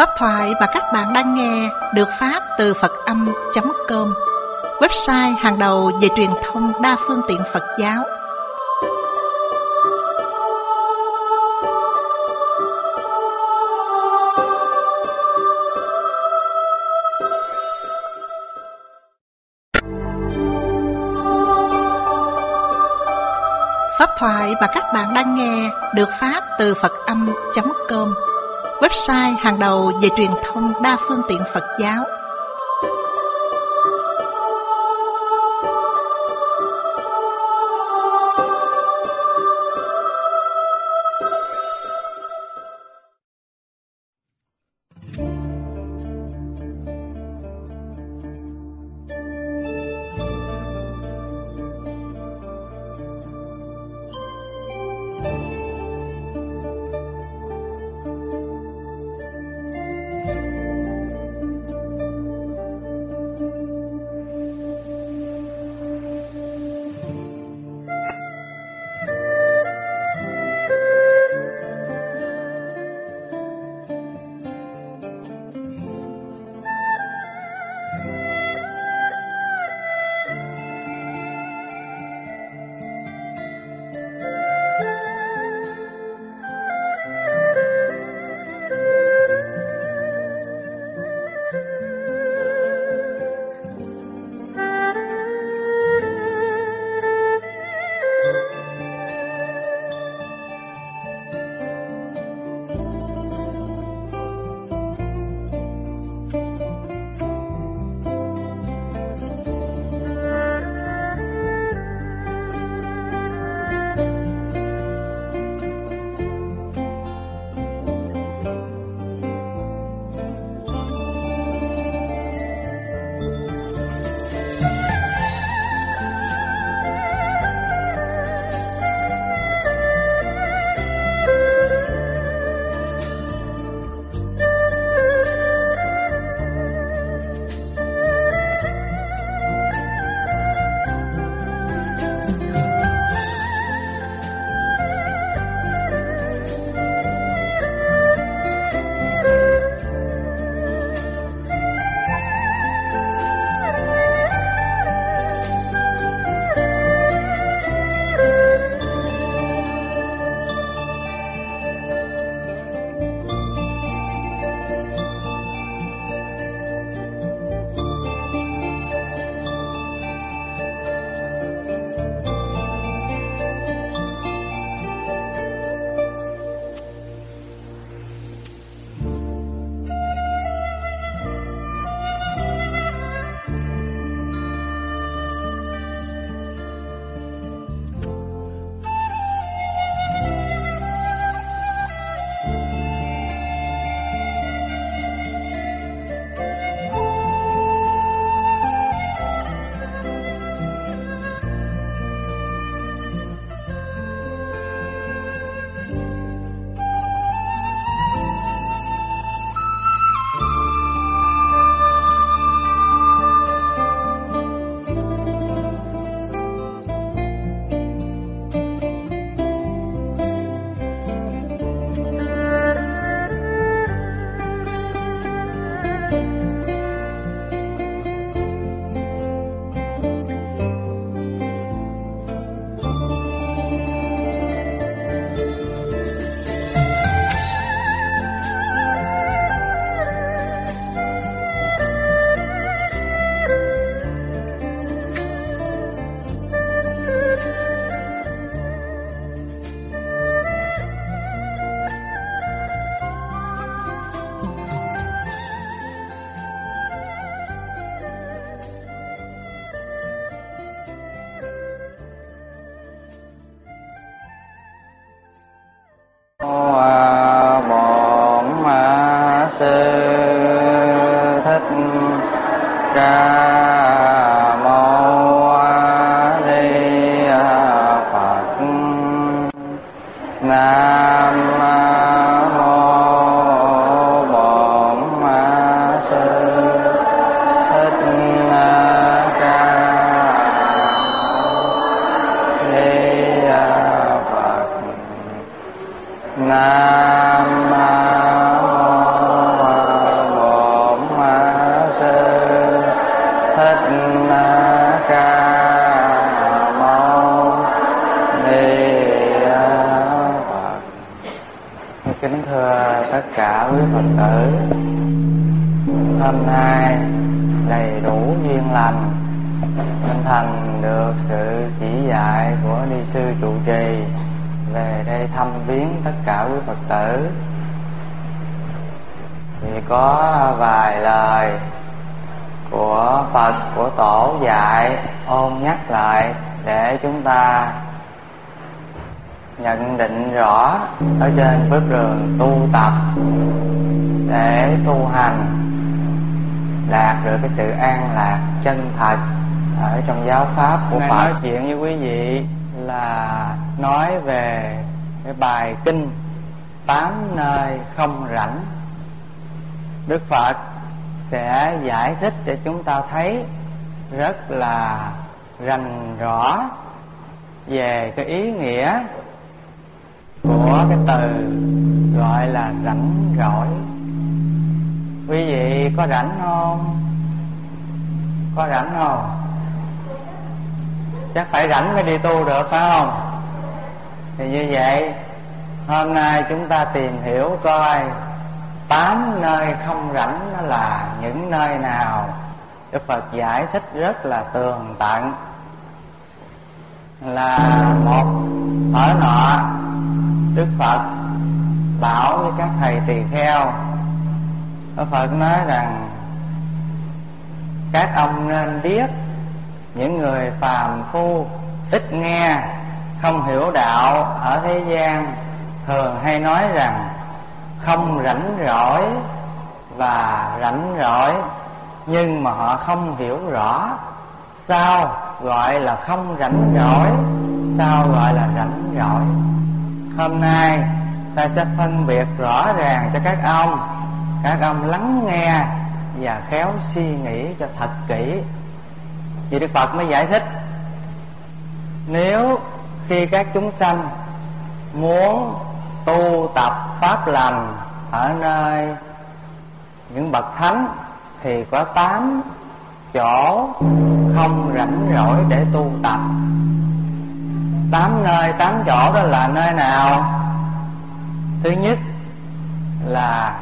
Pháp thoại mà các bạn đang nghe được phát từ Phật Âm.com, website hàng đầu về truyền thông đa phương tiện Phật giáo. Pháp thoại mà các bạn đang nghe được phát từ Phật Âm.com, website hàng đầu về truyền thông đa phương tiện Phật giáo. Nam mô Kính thưa tất cả quý Phật tử, hôm nay đầy đủ duyên lành, Minh Thành được sự chỉ dạy của ni sư trụ trì về đây thăm viếng tất cả quý Phật tử. Thì có vài lời của Phật, của Tổ dạy ôn nhắc lại để chúng ta nhận định rõ ở trên bước đường tu tập để tu hành đạt được cái sự an lạc chân thật ở trong giáo pháp của Phật. Nói chuyện với quý vị là nói về cái bài kinh 8 nơi không rảnh. Đức Phật sẽ giải thích để chúng ta thấy rất là rành rõ về cái ý nghĩa của cái từ gọi là rảnh rỗi. Quý vị có rảnh không? Có rảnh không? Chắc phải rảnh mới đi tu được, phải không? Thì như vậy, hôm nay chúng ta tìm hiểu coi 8 nơi không rảnh nó là những nơi nào. Đức Phật giải thích rất là tường tận. Là một ở nọ, Đức Phật bảo với các thầy tỳ kheo, Đức Phật nói rằng các ông nên biết những người phàm phu ít nghe, không hiểu đạo ở thế gian thường hay nói rằng không rảnh rỗi và rảnh rỗi, nhưng mà họ không hiểu rõ sao gọi là không rảnh rỗi, sao gọi là rảnh rỗi. Hôm nay ta sẽ phân biệt rõ ràng cho các ông lắng nghe và khéo suy nghĩ cho thật kỹ. Vì Đức Phật mới giải thích, nếu khi các chúng sanh muốn tu tập pháp lành ở nơi những bậc thánh thì có 8 chỗ không rảnh rỗi để tu tập. 8 nơi, 8 chỗ đó là nơi nào? Thứ nhất là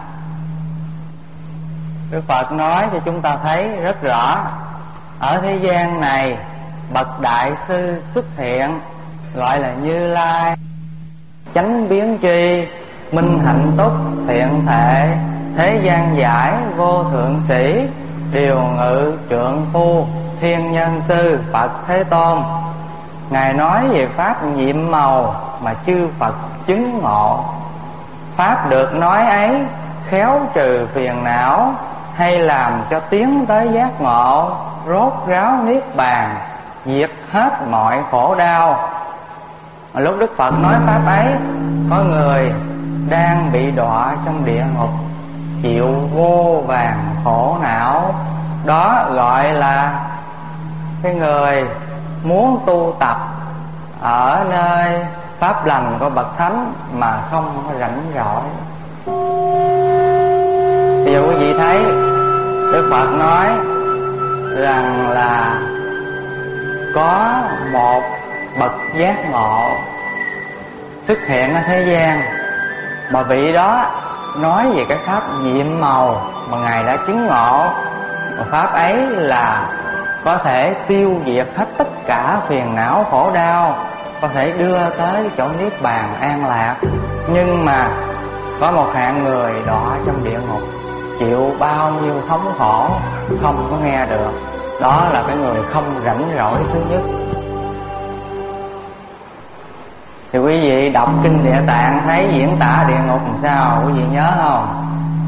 Đức Phật nói cho chúng ta thấy rất rõ, ở thế gian này bậc đại sư xuất hiện gọi là Như Lai, chánh biến tri, minh hạnh túc, thiện thể, thế gian giải, vô thượng sĩ, điều ngự, trượng phu, thiên nhân sư, Phật Thế Tôn. Ngài nói về pháp nhiệm màu mà chư Phật chứng ngộ. Pháp được nói ấy khéo trừ phiền não, hay làm cho tiến tới giác ngộ, rốt ráo niết bàn, diệt hết mọi khổ đau. Mà lúc Đức Phật nói pháp ấy, có người đang bị đọa trong địa ngục, chịu vô vàn khổ não. Đó gọi là cái người muốn tu tập ở nơi pháp lành của bậc thánh mà không có rảnh rỗi. Bây giờ quý vị thấy Đức Phật nói rằng là có một bậc giác ngộ xuất hiện ở thế gian, mà vị đó nói về cái pháp nhiệm màu mà Ngài đã chứng ngộ. Và pháp ấy là có thể tiêu diệt hết tất cả phiền não khổ đau, có thể đưa tới chỗ niết bàn an lạc. Nhưng mà có một hạng người đọa trong địa ngục, chịu bao nhiêu thống khổ, không có nghe được. Đó là cái người không rảnh rỗi thứ nhất. Thì quý vị đọc kinh Địa Tạng thấy diễn tả địa ngục làm sao, quý vị nhớ không?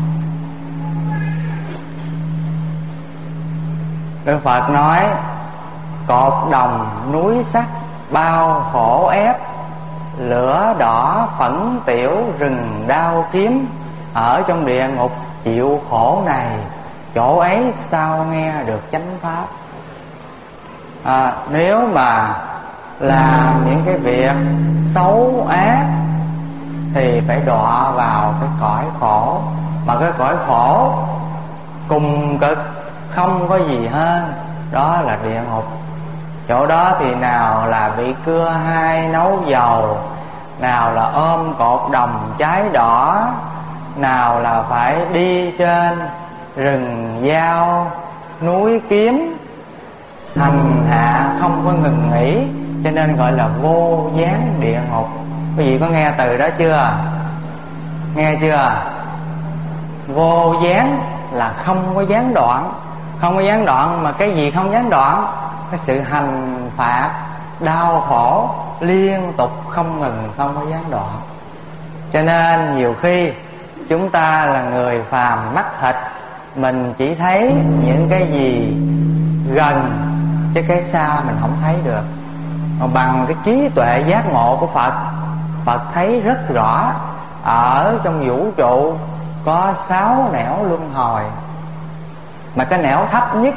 Đức Phật nói cột đồng núi sắt bao khổ ép, lửa đỏ phẫn tiểu rừng đao kiếm. Ở trong địa ngục chịu khổ này, chỗ ấy sao nghe được chánh pháp. Nếu mà làm những cái việc xấu ác thì phải đọa vào cái cõi khổ, mà cái cõi khổ cùng cực không có gì hơn, đó là địa ngục. Chỗ đó thì nào là bị cưa hai nấu dầu, nào là ôm cột đồng trái đỏ, nào là phải đi trên rừng dao núi kiếm, hành hạ không có ngừng nghỉ, cho nên gọi là vô gián địa ngục. Quý vị có nghe từ đó chưa? Nghe chưa? Vô gián là không có gián đoạn. Không có gián đoạn, mà cái gì không gián đoạn? Cái sự hành phạt đau khổ liên tục không ngừng, không có gián đoạn. Cho nên nhiều khi chúng ta là người phàm mắt thịt, mình chỉ thấy những cái gì gần, chứ cái xa mình không thấy được. Còn bằng cái trí tuệ giác ngộ của Phật, Phật thấy rất rõ ở trong vũ trụ có 6 nẻo luân hồi, mà cái nẻo thấp nhất,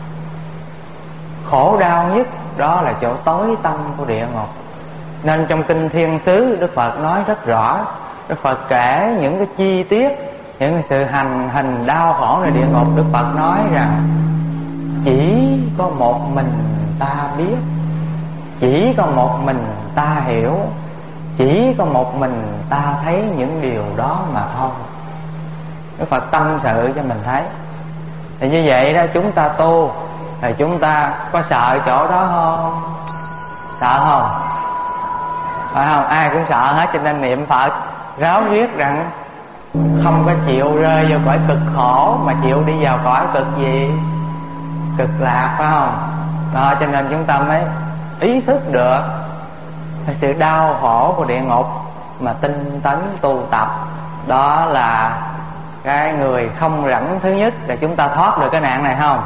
khổ đau nhất, đó là chỗ tối tăm của địa ngục. Nên trong kinh Thiên Xứ, Đức Phật nói rất rõ. Đức Phật kể những cái chi tiết, những cái sự hành hình đau khổในđịa ngục. Đức Phật nói rằng chỉ có một mình ta biết, chỉ có một mình ta hiểu, chỉ có một mình ta thấy những điều đó mà thôi. Đức Phật tâm sự cho mình thấy. Thì như vậy đó, chúng ta tu thì chúng ta có sợ chỗ đó không? Sợ không? Phải không? Ai cũng sợ hết, cho nên niệm Phật ráo riết rằng không có chịu rơi vào cõi cực khổ, mà chịu đi vào cõi cực gì? Cực lạc, phải không? Đó, cho nên chúng ta mới ý thức được cái sự đau khổ của địa ngục mà tinh tấn tu tập. Đó là cái người không rảnh thứ nhất, là chúng ta thoát được cái nạn này không?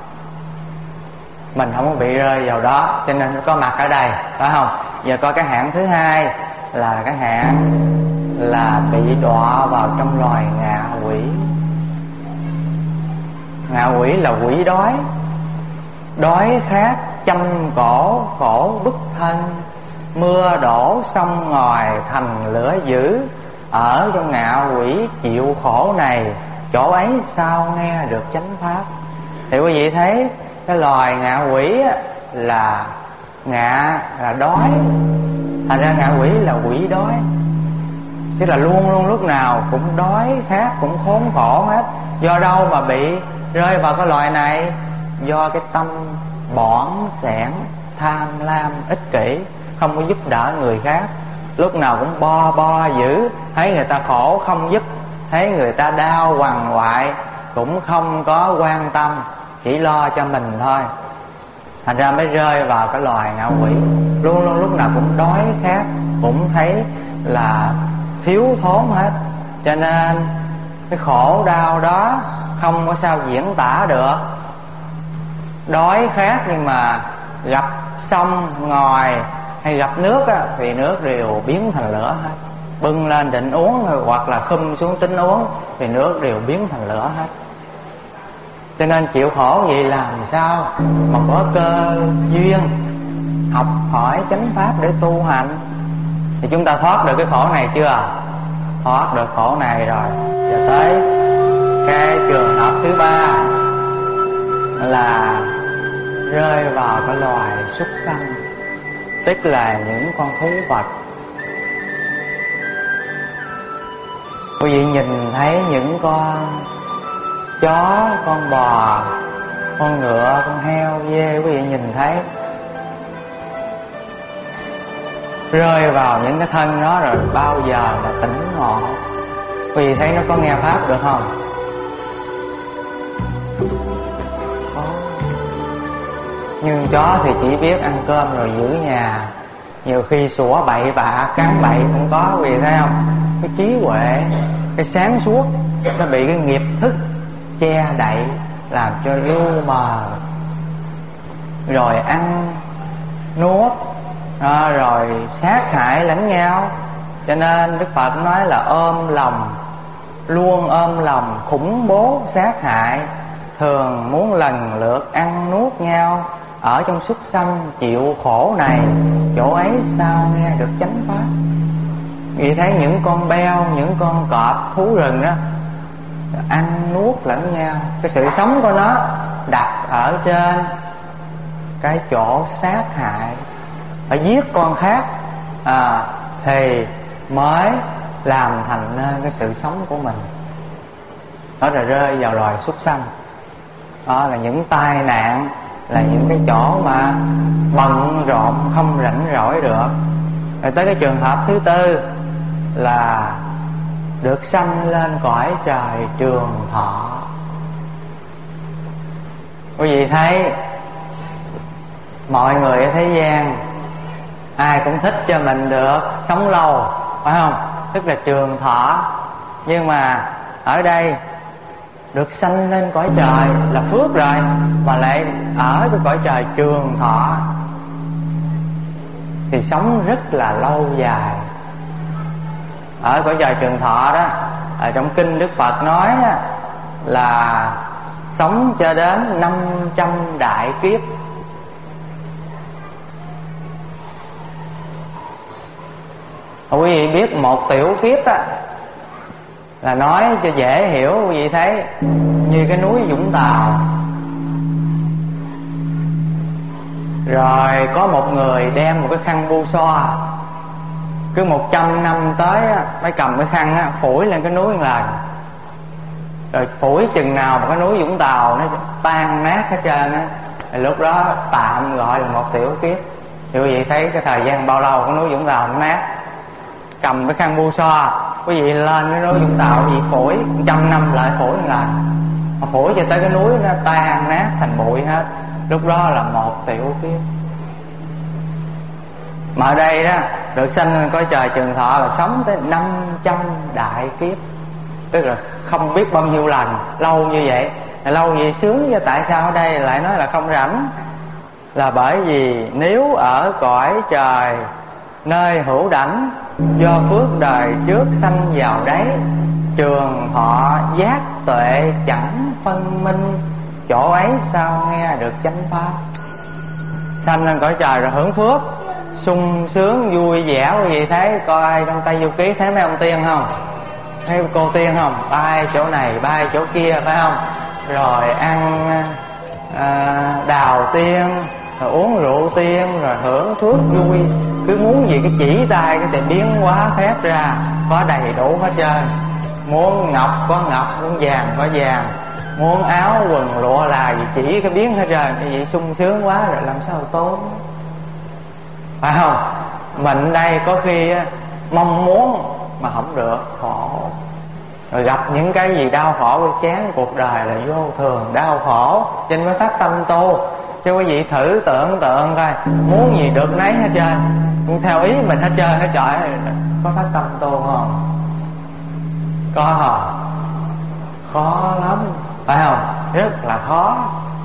Mình không có bị rơi vào đó, cho nên có mặt ở đây, phải không? Giờ có cái hạng thứ hai là cái hạng là bị đọa vào trong loài ngạ quỷ. Ngạ quỷ là quỷ đói, đói khát chăm cổ khổ bức thân, mưa đổ sông ngòi thành lửa dữ. Ở trong ngạ quỷ chịu khổ này, chỗ ấy sao nghe được chánh pháp? Thì quý vị thấy cái loài ngạ quỷ là ngạ là đói, thành ra ngạ quỷ là quỷ đói, tức là luôn luôn lúc nào cũng đói khát, cũng khốn khổ hết. Do đâu mà bị rơi vào cái loài này? Do cái tâm bỏn sẻn, tham lam, ích kỷ, không có giúp đỡ người khác, lúc nào cũng bo giữ, thấy người ta khổ không giúp, thấy người ta đau quằn quại cũng không có quan tâm, chỉ lo cho mình thôi. Thành ra mới rơi vào cái loài ngạ quỷ, luôn luôn lúc nào cũng đói khát, cũng thấy là thiếu thốn hết. Cho nên cái khổ đau đó không có sao diễn tả được. Đói khát nhưng mà gặp sông ngòi hay gặp nước á, thì nước đều biến thành lửa hết. Bưng lên định uống hoặc là khum xuống tính uống thì nước đều biến thành lửa hết. Cho nên chịu khổ vậy làm sao mà có cơ duyên học hỏi chánh pháp để tu hành? Thì chúng ta thoát được cái khổ này chưa? Thoát được khổ này rồi. Giờ tới cái trường hợp thứ ba là rơi vào cái loài súc sanh, tức là những con thú vật. Quý vị nhìn thấy những con chó, con bò, con ngựa, con heo, dê, quý vị nhìn thấy rơi vào những cái thân đó rồi bao giờ là tỉnh ngộ? Quý vị thấy nó có nghe pháp được không? Nhưng chó thì chỉ biết ăn cơm rồi giữ nhà, nhiều khi sủa bậy bạ, cắn bậy cũng có. Quý vị thấy không? Cái trí huệ, cái sáng suốt nó bị cái nghiệp thức che đậy, làm cho lu mờ, rồi ăn nuốt, rồi sát hại lẫn nhau. Cho nên Đức Phật nói là ôm lòng, luôn ôm lòng khủng bố sát hại, thường muốn lần lượt ăn nuốt nhau. Ở trong súc sanh chịu khổ này, chỗ ấy sao nghe được chánh pháp? Vì thấy những con beo, những con cọp, thú rừng đó ăn nuốt lẫn nhau. Cái sự sống của nó đặt ở trên cái chỗ sát hại, phải giết con khác thì mới làm thành nên cái sự sống của mình. Đó là rơi vào loài súc sanh. Đó là những tai nạn, là những cái chỗ mà bận rộn không rảnh rỗi được. Rồi tới cái trường hợp thứ tư là được sanh lên cõi trời trường thọ. Quý vị thấy mọi người ở thế gian ai cũng thích cho mình được sống lâu, phải không? Tức là trường thọ. Nhưng mà ở đây được sanh lên cõi trời là phước rồi, mà lại ở cái cõi trời trường thọ thì sống rất là lâu dài. Ở cõi trời trường thọ đó, ở trong kinh Đức Phật nói là sống cho đến 500 đại kiếp. Quý vị biết một tiểu kiếp là nói cho dễ hiểu. Quý vị thấy như cái núi Vũng Tàu, rồi có một người đem một cái khăn bu xoa, cứ 100 năm tới mới cầm cái khăn phủi lên cái núi một lần. Rồi phủi chừng nào mà cái núi Vũng Tàu nó tan nát hết trơn á, thì lúc đó tạm gọi là một tiểu kiếp. Thì quý vị thấy cái thời gian bao lâu cái núi Vũng Tàu nó nát. Cầm cái khăn bu xoa, quý vị lên cái núi Vũng Tàu, quý vị phủi 100 năm lại phủi một lần, mà phủi cho tới cái núi nó tan nát thành bụi hết. Lúc đó là một tiểu kiếp. Mà ở đây đó, được sanh lên cõi trời trường thọ là sống tới 500 đại kiếp. Tức là không biết bao nhiêu lần, lâu như vậy. Lâu như vậy sướng, chứ tại sao ở đây lại nói là không rảnh? Là bởi vì nếu ở cõi trời nơi hữu đảnh, do phước đời trước sanh vào đấy, trường thọ giác tuệ chẳng phân minh, chỗ ấy sao nghe được chánh pháp. Sanh lên cõi trời rồi hưởng phước, sung sướng vui vẻ. Quý vị thấy coi trong Tây Du Ký thấy mấy ông tiên không? Thấy cô tiên không? Bay chỗ này bay chỗ kia, phải không? Rồi ăn đào tiên, rồi uống rượu tiên, rồi hưởng phước vui. Cứ muốn gì cái chỉ tay cái thì biến hóa phép ra, có đầy đủ hết trơn. Muốn ngọc có ngọc, muốn vàng có vàng, muốn áo quần lụa là gì chỉ cái biến hết trơn. Cái gì sung sướng quá rồi làm sao tốn, phải không? Mình đây có khi mong muốn mà không được, khổ. Rồi gặp những cái gì đau khổ chán, cuộc đời là vô thường đau khổ, cho nên mới phát tâm tu. Cho quý vị thử tưởng tượng coi, muốn gì được nấy hết trơn, cũng theo ý mình hết trơn hết trọi. Có phát tâm tu không? Có không? Khó lắm, phải không? Rất là khó.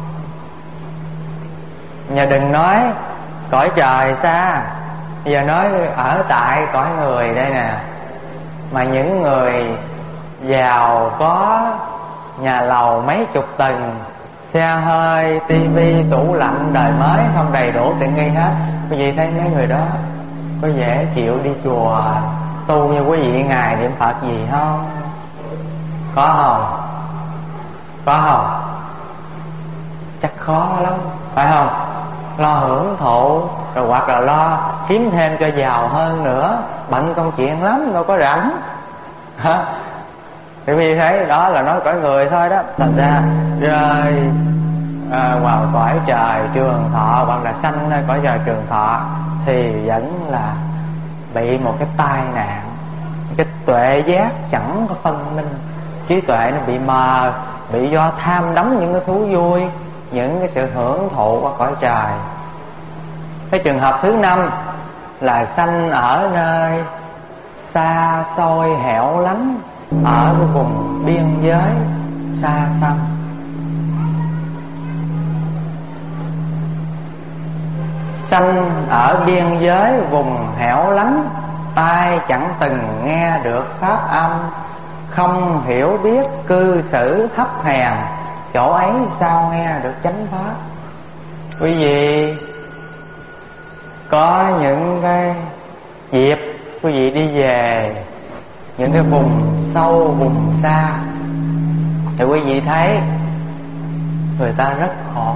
Nhà đừng nói cõi trời xa, bây giờ nói ở tại cõi người đây nè. Mà những người giàu có nhà lầu mấy chục tầng, xe hơi, tivi, tủ lạnh, đời mới không đầy đủ tiện nghi hết. Quý vị thấy mấy người đó có dễ chịu đi chùa tu như quý vị ngày niệm Phật gì không? Có không? Có không? Chắc khó lắm, phải không? Lo hưởng thụ, rồi hoặc là lo kiếm thêm cho giàu hơn nữa, bận công chuyện lắm, đâu có rảnh. Thì vì thấy đó là nói cõi người thôi đó. Thành ra rơi vào cõi trời trường thọ, hoặc là sanh nơi cõi trời trường thọ, thì vẫn là bị một cái tai nạn. Cái tuệ giác chẳng có phân minh, trí tuệ nó bị mờ, bị do tham đắm những cái thú vui, những cái sự hưởng thụ qua cõi trời. Cái trường hợp thứ năm là sanh ở nơi xa xôi hẻo lánh, ở cái vùng biên giới xa xăm. Sanh ở biên giới vùng hẻo lánh, tai chẳng từng nghe được pháp âm, không hiểu biết cư xử thấp hèn, chỗ ấy sao nghe được chánh pháp. Quý vị có những cái dịp quý vị đi về những cái vùng sâu vùng xa, thì quý vị thấy người ta rất khổ.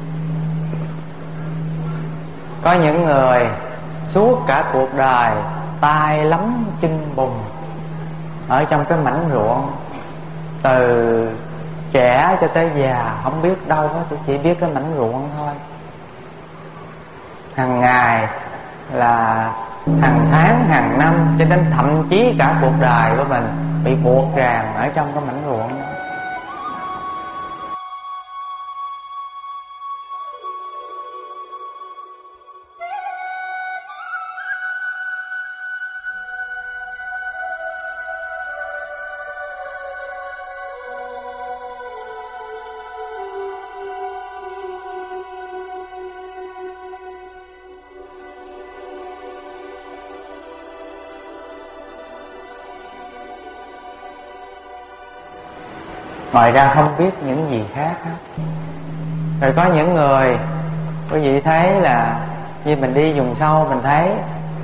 Có những người suốt cả cuộc đời tay lắm chân bùn ở trong cái mảnh ruộng. Từ trẻ cho tới già không biết đâu hết, chỉ biết cái mảnh ruộng thôi. Hàng ngày là hàng tháng, hàng năm, cho đến thậm chí cả cuộc đời của mình bị buộc ràng ở trong cái mảnh ruộng. Ngoài ra không biết những gì khác hết. Rồi có những người quý vị thấy là như mình đi vùng sâu, mình thấy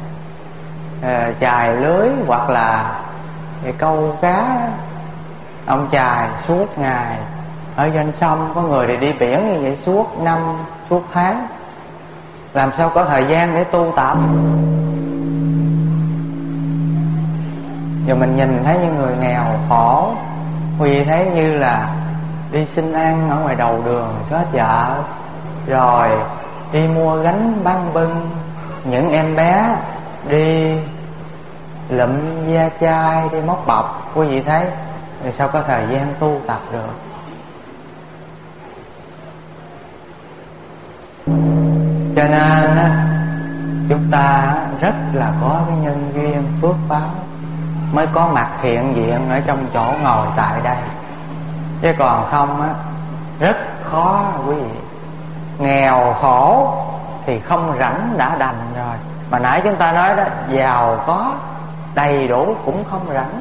chài lưới hoặc là câu cá, ông chài suốt ngày ở trên sông. Có người thì đi biển như vậy suốt năm, suốt tháng, làm sao có thời gian để tu tập. Giờ mình nhìn thấy những người nghèo khổ, quý vị thấy như là đi xin ăn ở ngoài đầu đường xó chợ, rồi đi mua gánh băng bưng. Những em bé đi lụm da chai, đi móc bọc, quý vị thấy rồi sao có thời gian tu tập được. Cho nên chúng ta rất là có cái nhân duyên phước báo mới có mặt hiện diện ở trong chỗ ngồi tại đây. Chứ còn không á, rất khó quý vị. Nghèo khổ thì không rảnh đã đành rồi. Mà nãy chúng ta nói đó, giàu có đầy đủ cũng không rảnh.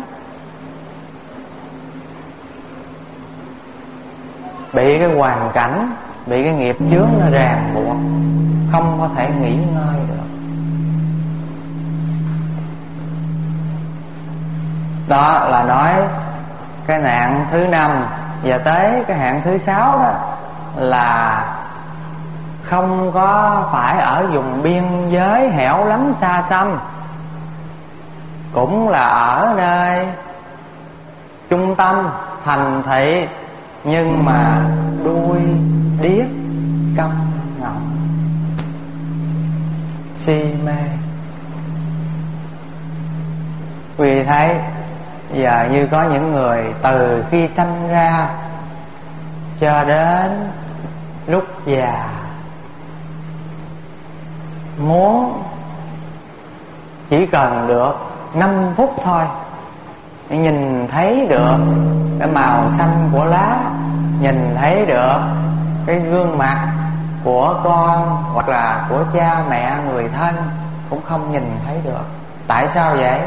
Bị cái hoàn cảnh, bị cái nghiệp chướng nó ràng buộc, không có thể nghỉ ngơi được. Đó là nói cái nạn thứ 5. Và tới cái hạn thứ 6 đó là không có phải ở vùng biên giới hẻo lánh xa xăm, cũng là ở nơi trung tâm thành thị, nhưng mà đuôi điếc câm ngọng si mê. Vì thấy giờ như có những người từ khi sanh ra cho đến lúc già, muốn chỉ cần được 5 phút thôi để nhìn thấy được cái màu xanh của lá, nhìn thấy được cái gương mặt của con hoặc là của cha mẹ người thân, cũng không nhìn thấy được. Tại sao vậy?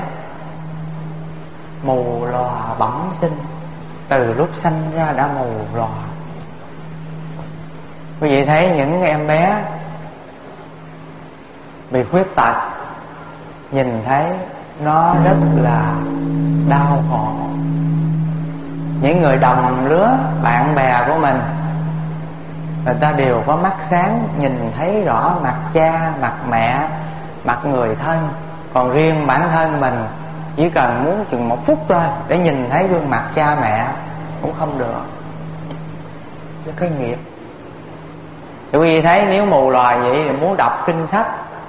Mù lòa bẩm sinh, từ lúc sanh ra đã mù lòa. Quý vị thấy những em bé bị khuyết tật, nhìn thấy nó rất là đau khổ. Những người đồng lứa, bạn bè của mình, người ta đều có mắt sáng, nhìn thấy rõ mặt cha, mặt mẹ, mặt người thân. Còn riêng bản thân mình chỉ cần muốn chừng 1 phút thôi để nhìn thấy gương mặt cha mẹ cũng không được. Cái nghiệp. Thì quý vị thấy nếu mù lòa vậy thì muốn đọc kinh sách,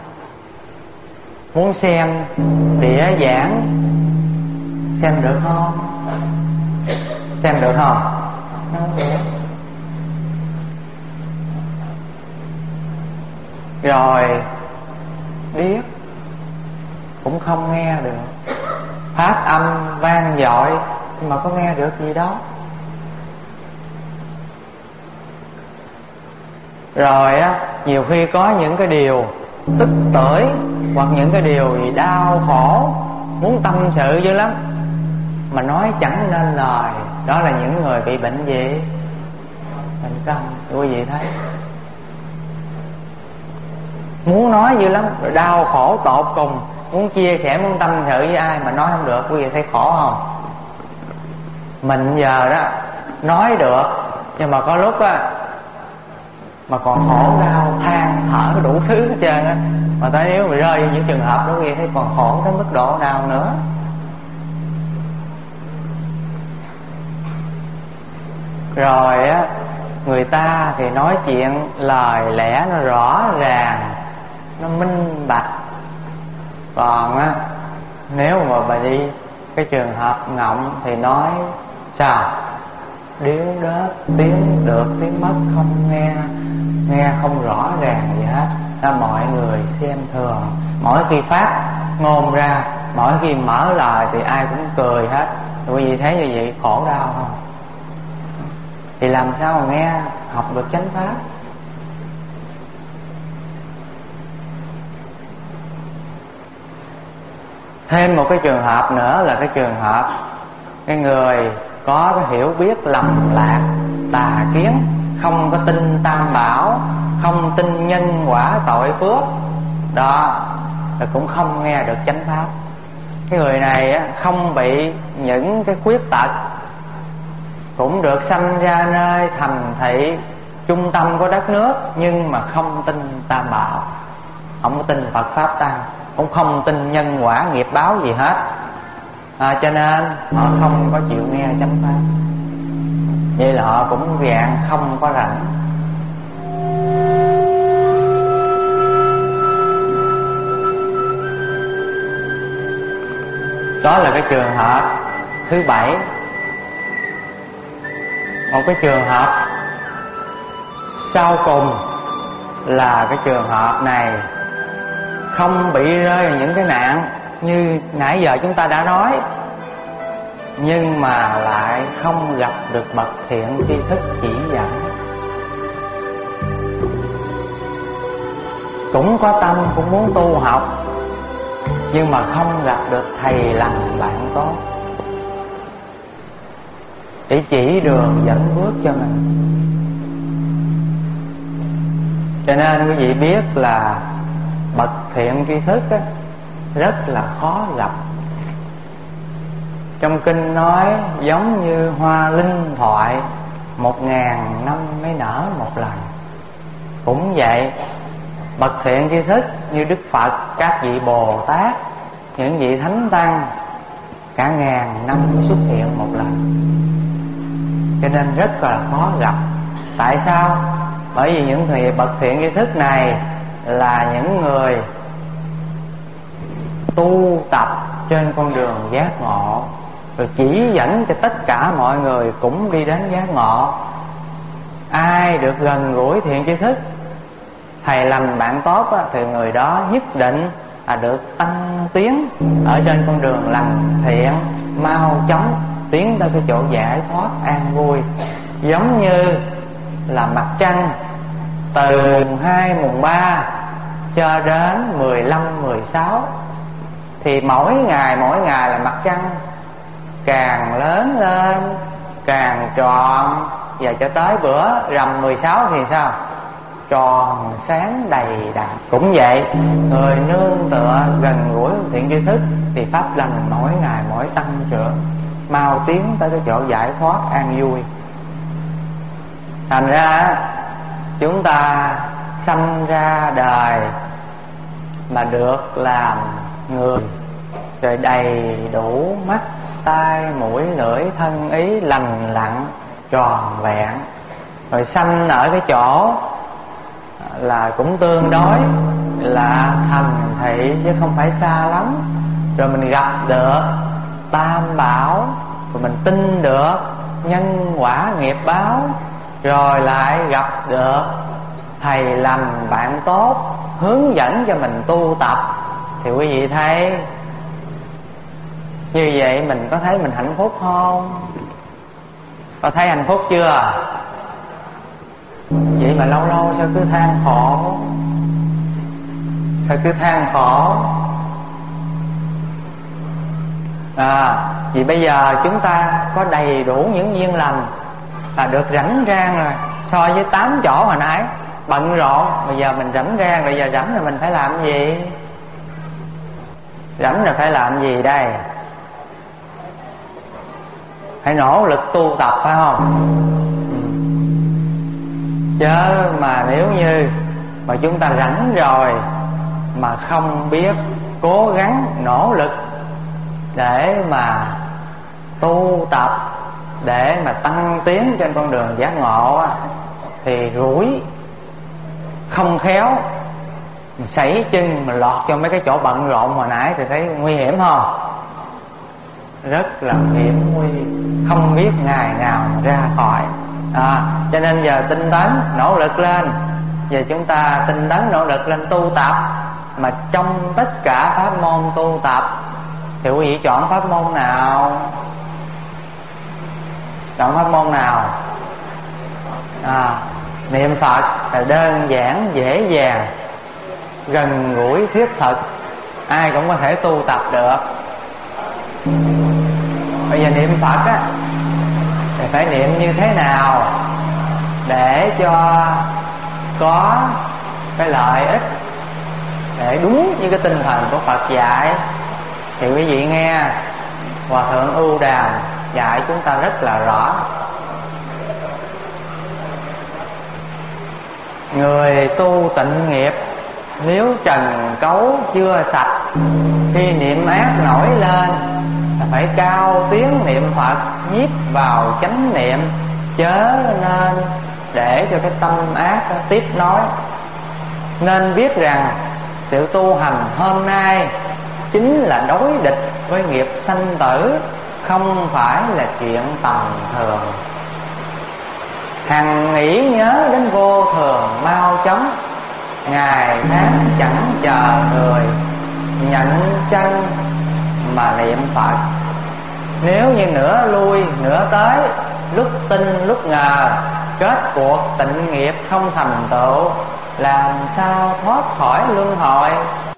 muốn xem đĩa giảng, xem được không? Xem được không? Không được. Rồi điếc cũng không nghe được. Phát âm vang dội nhưng mà có nghe được gì đó. Rồi á, nhiều khi có những cái điều tức tưởi hoặc những cái điều gì đau khổ, muốn tâm sự dữ lắm mà nói chẳng nên lời. Đó là những người bị bệnh gì? Bệnh câm. Quý vị thấy, muốn nói dữ lắm, rồi đau khổ tột cùng, muốn chia sẻ, muốn tâm sự với ai mà nói không được. Quý vị thấy khổ không? Mình giờ đó nói được, nhưng mà có lúc á mà còn khổ đau than thở đủ thứ hết trơn á. Mà tới nếu mà rơi vào những trường hợp đó kia thấy còn khổ tới mức độ nào nữa. Rồi á, người ta thì nói chuyện lời lẽ nó rõ ràng, nó minh bạch. Còn á, nếu mà bà đi cái trường hợp ngọng thì nói sao? Điếu đớp, tiếng được tiếng mất, không nghe không rõ ràng gì hết. Đó, mọi người xem thường. Mỗi khi phát ngôn ra, mỗi khi mở lời thì ai cũng cười hết. Quý vị thấy như vậy khổ đau không? Thì làm sao mà nghe học được chánh pháp? Thêm một cái trường hợp nữa là cái trường hợp cái người có cái hiểu biết lầm lạc, tà kiến, không có tin tam bảo, không tin nhân quả tội phước đó, rồi cũng không nghe được chánh pháp. Cái người này á, không bị những cái khuyết tật, cũng được sanh ra nơi thành thị trung tâm của đất nước, nhưng mà không tin tam bảo, không có tin Phật pháp tăng, cũng không tin nhân quả nghiệp báo gì hết. Cho nên họ không có chịu nghe chánh pháp. Vậy là họ cũng dạng không có rảnh. Đó là cái trường hợp thứ 7. Một cái trường hợp sau cùng là cái trường hợp này không bị rơi vào những cái nạn như nãy giờ chúng ta đã nói, nhưng mà lại không gặp được bậc thiện tri thức chỉ dẫn. Cũng có tâm, cũng muốn tu học, nhưng mà không gặp được thầy lành bạn tốt để chỉ đường dẫn bước cho mình. Cho nên quý vị biết là bậc thiện tri thức á, rất là khó gặp. Trong kinh nói giống như hoa linh thoại 1000 năm mới nở một lần. Cũng vậy, bậc thiện tri thức như Đức Phật, các vị Bồ Tát, những vị Thánh Tăng cả ngàn năm mới xuất hiện một lần. Cho nên rất là khó gặp. Tại sao? Bởi vì những người bậc thiện tri thức này là những người tu tập trên con đường giác ngộ, rồi chỉ dẫn cho tất cả mọi người cũng đi đến giác ngộ. Ai được gần gũi thiện tri thức, thầy lành bạn tốt á, thì người đó nhất định là được tăng tiến ở trên con đường lành thiện, mau chóng tiến tới cái chỗ giải thoát an vui. Giống như là mặt trăng từ mùng 2, mùng 3 cho đến 15, 16 thì mỗi ngày là mặt trăng càng lớn lên, càng tròn, và cho tới bữa rằm 16 thì sao? Tròn sáng đầy đặn. Cũng vậy, người nương tựa gần gũi thiện tri thức thì pháp lành mỗi ngày mỗi tăng trưởng, mau tiến tới cái chỗ giải thoát an vui. Thành ra chúng ta sanh ra đời mà được làm người, rồi đầy đủ mắt, tai, mũi, lưỡi, thân, ý lành lặn, tròn vẹn, rồi sanh ở cái chỗ là cũng tương đối là thành thị chứ không phải xa lắm. Rồi mình gặp được tam bảo, rồi mình tin được nhân quả nghiệp báo, rồi lại gặp được thầy lành bạn tốt hướng dẫn cho mình tu tập. Thì quý vị thấy như vậy mình có thấy mình hạnh phúc không? Có thấy hạnh phúc chưa? Vậy mà lâu lâu sao cứ than khổ? Sao cứ than khổ? Vì bây giờ chúng ta có đầy đủ những duyên lành, là được rảnh rang rồi. So với 8 chỗ hồi nãy bận rộn, bây giờ mình rảnh rang. Bây giờ rảnh rồi mình phải làm gì? Rảnh rồi phải làm gì đây? Phải nỗ lực tu tập, phải không? Chớ mà nếu như mà chúng ta rảnh rồi mà không biết cố gắng nỗ lực để mà tu tập, để mà tăng tiến trên con đường giác ngộ á, thì rủi không khéo sảy chân mà lọt cho mấy cái chỗ bận rộn hồi nãy thì thấy nguy hiểm không? Rất là hiểm nguy, không biết ngày nào mà ra khỏi. Cho nên giờ tinh tấn nỗ lực lên. Giờ chúng ta tinh tấn nỗ lực lên tu tập. Mà trong tất cả pháp môn tu tập thì quý vị chọn pháp môn nào? Chọn pháp môn nào? Niệm Phật là đơn giản, dễ dàng, gần gũi, thiết thực, ai cũng có thể tu tập được. Bây giờ niệm Phật á thì phải niệm như thế nào để cho có cái lợi ích, để đúng như cái tinh thần của Phật dạy? Thì quý vị nghe Hòa Thượng Ưu Đàm dạy chúng ta rất là rõ. Người tu tịnh nghiệp nếu trần cấu chưa sạch, khi niệm ác nổi lên là phải cao tiếng niệm Phật, nhiếp vào chánh niệm, chớ nên để cho cái tâm ác tiếp nối. Nên biết rằng sự tu hành hôm nay chính là đối địch với nghiệp sanh tử, không phải là chuyện tầm thường. Hằng nghĩ nhớ đến vô thường mau chóng, ngày tháng chẳng chờ người, nhận chân mà niệm Phật. Nếu như nửa lui nửa tới, lúc tin lúc ngờ, kết cuộc tịnh nghiệp không thành tựu, làm sao thoát khỏi luân hồi?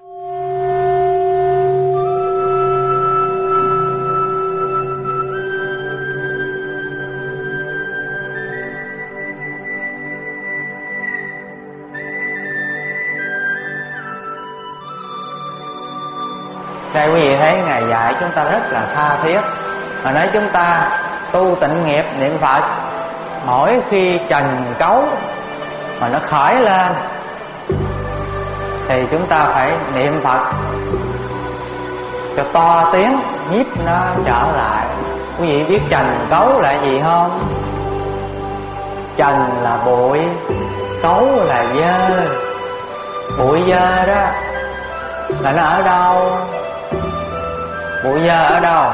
Đây quý vị thấy Ngài dạy chúng ta rất là tha thiết. Mà nói chúng ta tu tịnh nghiệp niệm Phật, mỗi khi trần cấu mà nó khởi lên thì chúng ta phải niệm Phật cho to tiếng, nhiếp nó trở lại. Quý vị biết trần cấu là gì không? Trần là bụi, cấu là dơ. Bụi dơ đó là nó ở đâu? Bụi dơ ở đâu?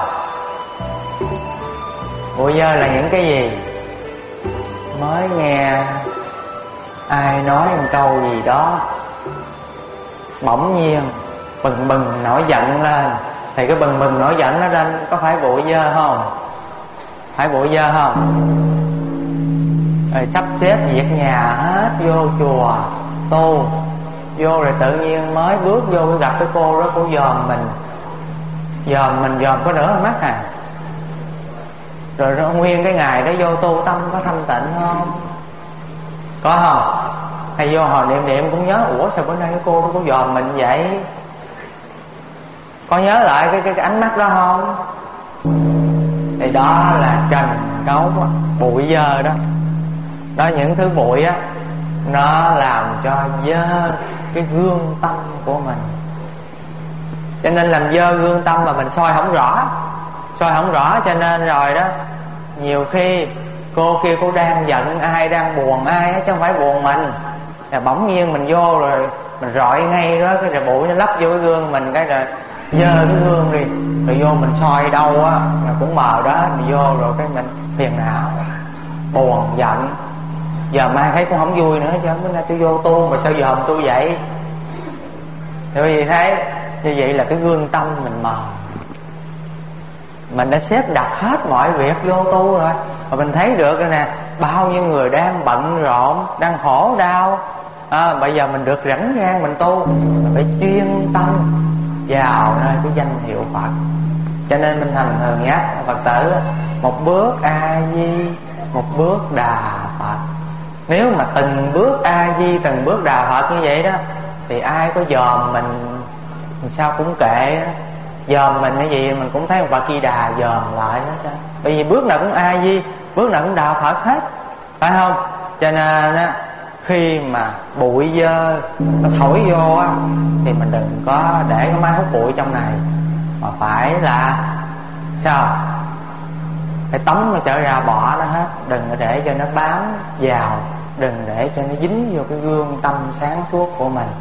Bụi dơ là những cái gì? Mới nghe ai nói một câu gì đó, bỗng nhiên bừng bừng nổi giận lên, thì cái bừng bừng nổi giận nó lên có phải bụi dơ không? Phải bụi dơ không? Rồi sắp xếp việc nhà hết, vô chùa tu, vô rồi tự nhiên mới bước vô gặp cái cô đó, cô dòm mình có nửa mắt à. Rồi nguyên cái ngày đó vô tu tâm có thanh tịnh không? Có không? Hay vô hồi niệm cũng nhớ, ủa sao bữa nay cái cô đó có dòm mình vậy? Có nhớ lại cái ánh mắt đó không? Thì đó là trần cấu, bụi dơ đó. Đó, những thứ bụi á, nó làm cho dơ cái gương tâm của mình. Cho nên làm dơ gương tâm mà mình soi không rõ, cho nên rồi đó, nhiều khi cô kia cô đang giận ai, đang buồn ai chứ không phải buồn mình. Rồi bỗng nhiên mình vô rồi mình rọi ngay đó, cái rồi bụi nó lấp vô cái gương mình, cái rồi dơ cái gương đi, rồi vô mình soi đâu á rồi cũng mờ đó, mình vô rồi cái mình phiền não, buồn, giận. Giờ mai thấy cũng không vui nữa, chứ bữa nay tôi vô tu mà sao dòm tôi vậy? Thì quý vị thấy như vậy là cái gương tâm mình mờ. Mình đã xếp đặt hết mọi việc vô tu rồi, và mình thấy được rồi nè, bao nhiêu người đang bận rộn, đang khổ đau. Bây giờ mình được rảnh rang mình tu, mình phải chuyên tâm vào nơi cái danh hiệu Phật. Cho nên mình thành thường nhắc Phật tử, một bước A Di, một bước Đà Phật. Nếu mà từng bước A Di, từng bước Đà Phật như vậy đó, thì ai có dòm mình sao cũng kệ đó. Dòm mình cái gì mình cũng thấy một Phật Di Đà dòm lại đó. Bởi vì bước nào cũng A Di, bước nào cũng Đà Phật hết, phải không? Cho nên á, khi mà bụi dơ nó thổi vô á, thì mình đừng có để cái máy hút bụi trong này, mà phải là sao, phải tống nó trở ra, bỏ nó hết. Đừng có để cho nó bám vào, đừng để cho nó dính vô cái gương tâm sáng suốt của mình.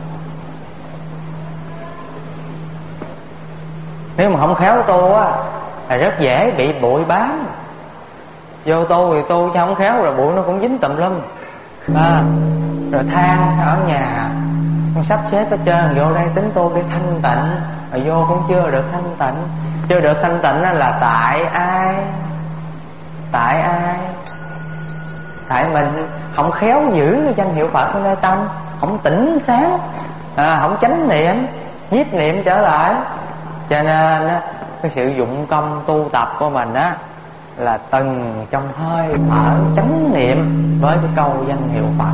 Nếu mà không khéo tu á là rất dễ bị bụi bám vô tu, thì tu chứ không khéo rồi bụi nó cũng dính tùm lum. Rồi than ở nhà con sắp xếp hết trơn, vô đây tính tu để thanh tịnh, mà vô cũng chưa được thanh tịnh. Chưa được thanh tịnh là tại ai? Tại ai? Tại mình không khéo giữ cái danh hiệu Phật ở nơi tâm, không tỉnh sáng, không chánh niệm, nhiếp niệm trở lại. Cho nên cái sự dụng công tu tập của mình á là từng trong hơi thở chánh niệm với cái câu danh hiệu Phật.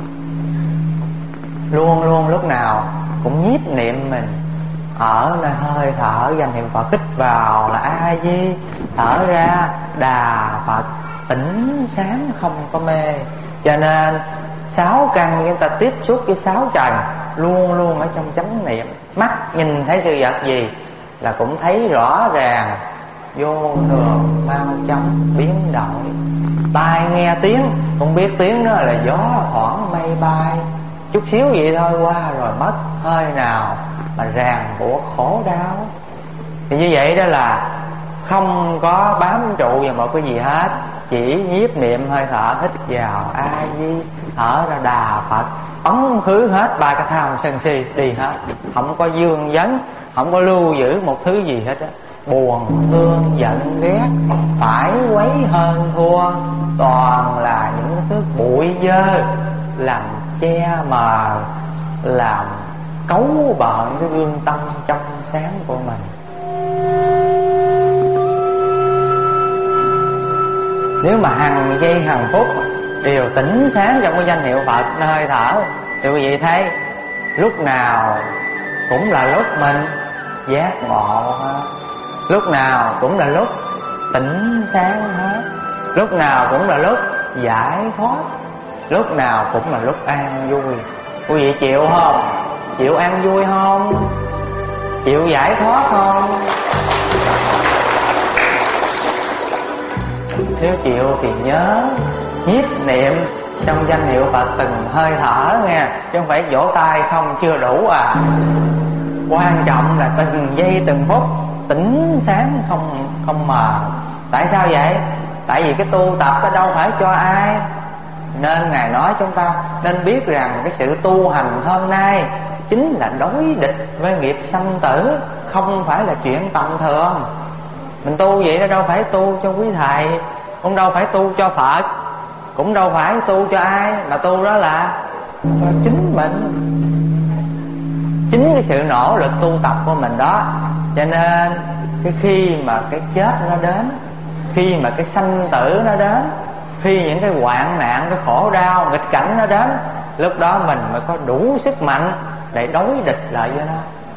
Luôn luôn lúc nào cũng nhiếp niệm mình ở nơi hơi thở danh hiệu Phật. Hít vào là A Di, thở ra Đà Phật, tỉnh sáng không có mê. Cho nên 6 căn chúng ta tiếp xúc với 6 trần, luôn luôn ở trong chánh niệm. Mắt nhìn thấy sự vật gì là cũng thấy rõ ràng, vô thường, mau chóng, biến đổi. Tai nghe tiếng cũng biết tiếng đó là gió thoảng mây bay, chút xíu vậy thôi qua rồi mất, hơi nào mà ràng buộc khổ đau. Thì như vậy đó là không có bám trụ vào một cái gì hết, chỉ nhiếp niệm hơi thở. Hít vào A Di, thở ra Đà Phật, ấn khứ hết 3 cái tham sân si đi hết, không có dương vấn, không có lưu giữ một thứ gì hết á. Buồn, thương, giận, ghét, phải quấy, hơn thua, toàn là những thứ bụi dơ làm che mờ, làm cấu bợn cái gương tâm trong sáng của mình. Nếu mà hàng giây hàng phút đều tỉnh sáng trong cái danh hiệu Phật nơi hơi thở, thì quý vị thấy lúc nào cũng là lúc mình giác ngộ hết, lúc nào cũng là lúc tỉnh sáng hết, lúc nào cũng là lúc giải thoát, lúc nào cũng là lúc an vui. Quý vị chịu không? Chịu an vui không? Chịu giải thoát không? Nếu chịu thì nhớ nhiếp niệm trong danh hiệu Phật từng hơi thở nghe, chứ không phải vỗ tay không chưa đủ à. Quan trọng là từng giây từng phút tỉnh sáng không mờ. Tại sao vậy? Tại vì cái tu tập đó đâu phải cho ai, nên Ngài nói chúng ta nên biết rằng cái sự tu hành hôm nay chính là đối địch với nghiệp sanh tử, không phải là chuyện tầm thường. Mình tu vậy đó đâu phải tu cho quý thầy, cũng đâu phải tu cho Phật, cũng đâu phải tu cho ai, mà tu đó là cho chính mình, chính cái sự nỗ lực tu tập của mình đó. Cho nên cái khi mà cái chết nó đến, khi mà cái sanh tử nó đến, khi những cái hoạn nạn, cái khổ đau, nghịch cảnh nó đến, lúc đó mình mới có đủ sức mạnh để đối địch lại với nó.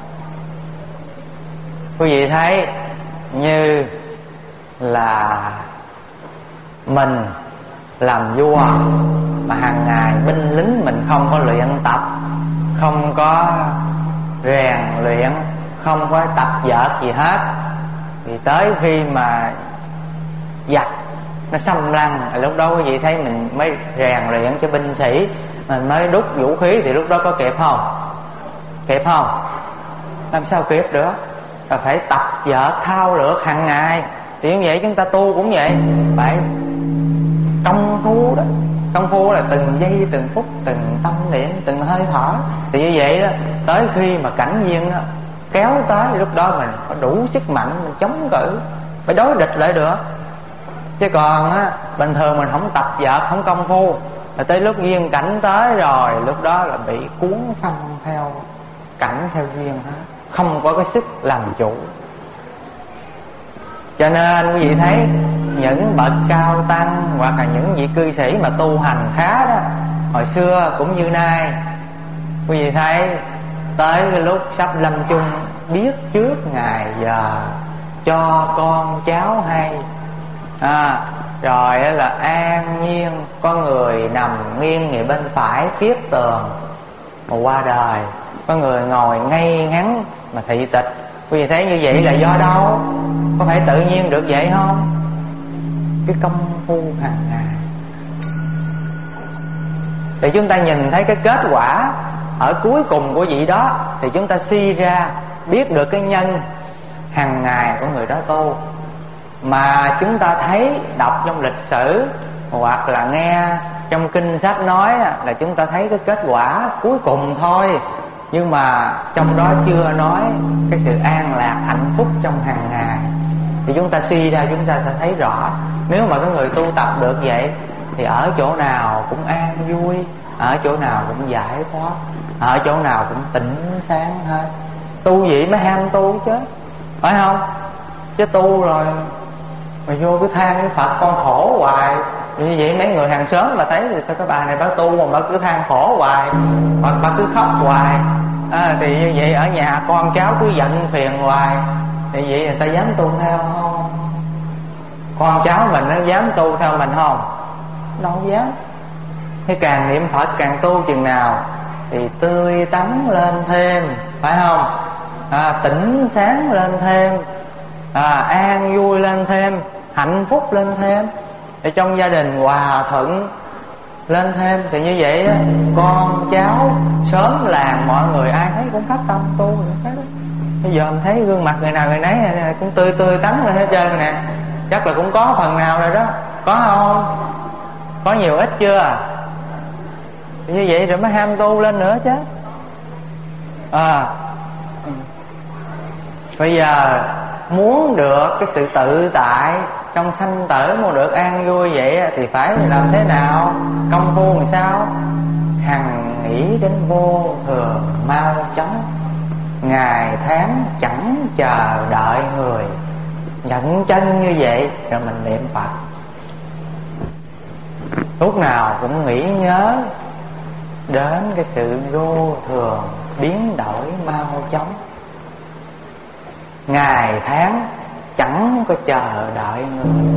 Quý vị thấy như là mình làm vua mà hàng ngày binh lính mình không có luyện tập, không có rèn luyện, không có tập vợt gì hết, thì tới khi mà giặc nó xâm lăng, lúc đó quý vị thấy mình mới rèn luyện cho binh sĩ, mình mới đúc vũ khí, thì lúc đó có kịp không? Kịp không? Làm sao kịp được? Rồi phải tập vợt thao lược hàng ngày. Thì như vậy chúng ta tu cũng vậy, phải công phu đó. Công phu là từng giây từng phút, từng tâm niệm, từng hơi thở. Thì như vậy đó, tới khi mà cảnh viên đó kéo tới, lúc đó mình có đủ sức mạnh mình chống cự, phải đối địch lại được. Chứ còn á, bình thường mình không tập vợt, không công phu, rồi tới lúc duyên cảnh tới rồi, lúc đó là bị cuốn phăng theo cảnh, theo duyên hết, không có cái sức làm chủ. Cho nên quý vị thấy những bậc cao tăng hoặc là những vị cư sĩ mà tu hành khá đó, hồi xưa cũng như nay, quý vị thấy tới cái lúc sắp lâm chung biết trước ngày giờ cho con cháu hay, Rồi là an nhiên, có người nằm nghiêng về bên phải kiết tường mà qua đời, có người ngồi ngay ngắn mà thị tịch. Quý vị thấy như vậy là do đâu? Có phải tự nhiên được vậy không? Cái công phu hàng ngày. Thì chúng ta nhìn thấy cái kết quả ở cuối cùng của vị đó, thì chúng ta suy ra biết được cái nhân hàng ngày của người đó tu. Mà chúng ta thấy đọc trong lịch sử hoặc là nghe trong kinh sách nói là chúng ta thấy cái kết quả cuối cùng thôi, nhưng mà trong đó chưa nói cái sự an lạc hạnh phúc trong hàng ngày. Thì chúng ta suy ra chúng ta sẽ thấy rõ, nếu mà cái người tu tập được vậy thì ở chỗ nào cũng an vui, ở chỗ nào cũng giải thoát, ở chỗ nào cũng tỉnh sáng hết. Tu vậy mới ham tu chứ, phải không? Chứ tu rồi mà vô cứ than với Phật con khổ hoài. Như vậy mấy người hàng xóm mà thấy thì sao cái bà này bà tu mà bà cứ than khổ hoài, hoặc bà cứ khóc hoài, thì như vậy ở nhà con cháu cứ giận phiền hoài, thì vậy người ta dám tu theo không? Con cháu mình nó dám tu theo mình không? Đâu dám. Thế càng niệm Phật càng tu chừng nào thì tươi tắn lên thêm, phải không? Tỉnh sáng lên thêm, an vui lên thêm, hạnh phúc lên thêm, để trong gia đình hòa thuận lên thêm. Thì như vậy con cháu sớm làng mọi người ai thấy cũng phát tâm tu. Bây giờ mình thấy gương mặt người nào người nấy cũng tươi tươi tắn lên hết trơn nè. Chắc là cũng có phần nào rồi đó, có không? Có nhiều ít chưa? Như vậy rồi mới ham tu lên nữa chứ. Bây giờ muốn được cái sự tự tại trong sanh tử, muốn được an vui vậy thì phải làm thế nào? Công phu làm sao? Hằng nghĩ đến vô thường mau chóng, ngày tháng chẳng chờ đợi người. Nhận chân như vậy rồi mình niệm Phật, lúc nào cũng nghĩ nhớ đến cái sự vô thường biến đổi mau chóng. Ngày tháng chẳng có chờ đợi người.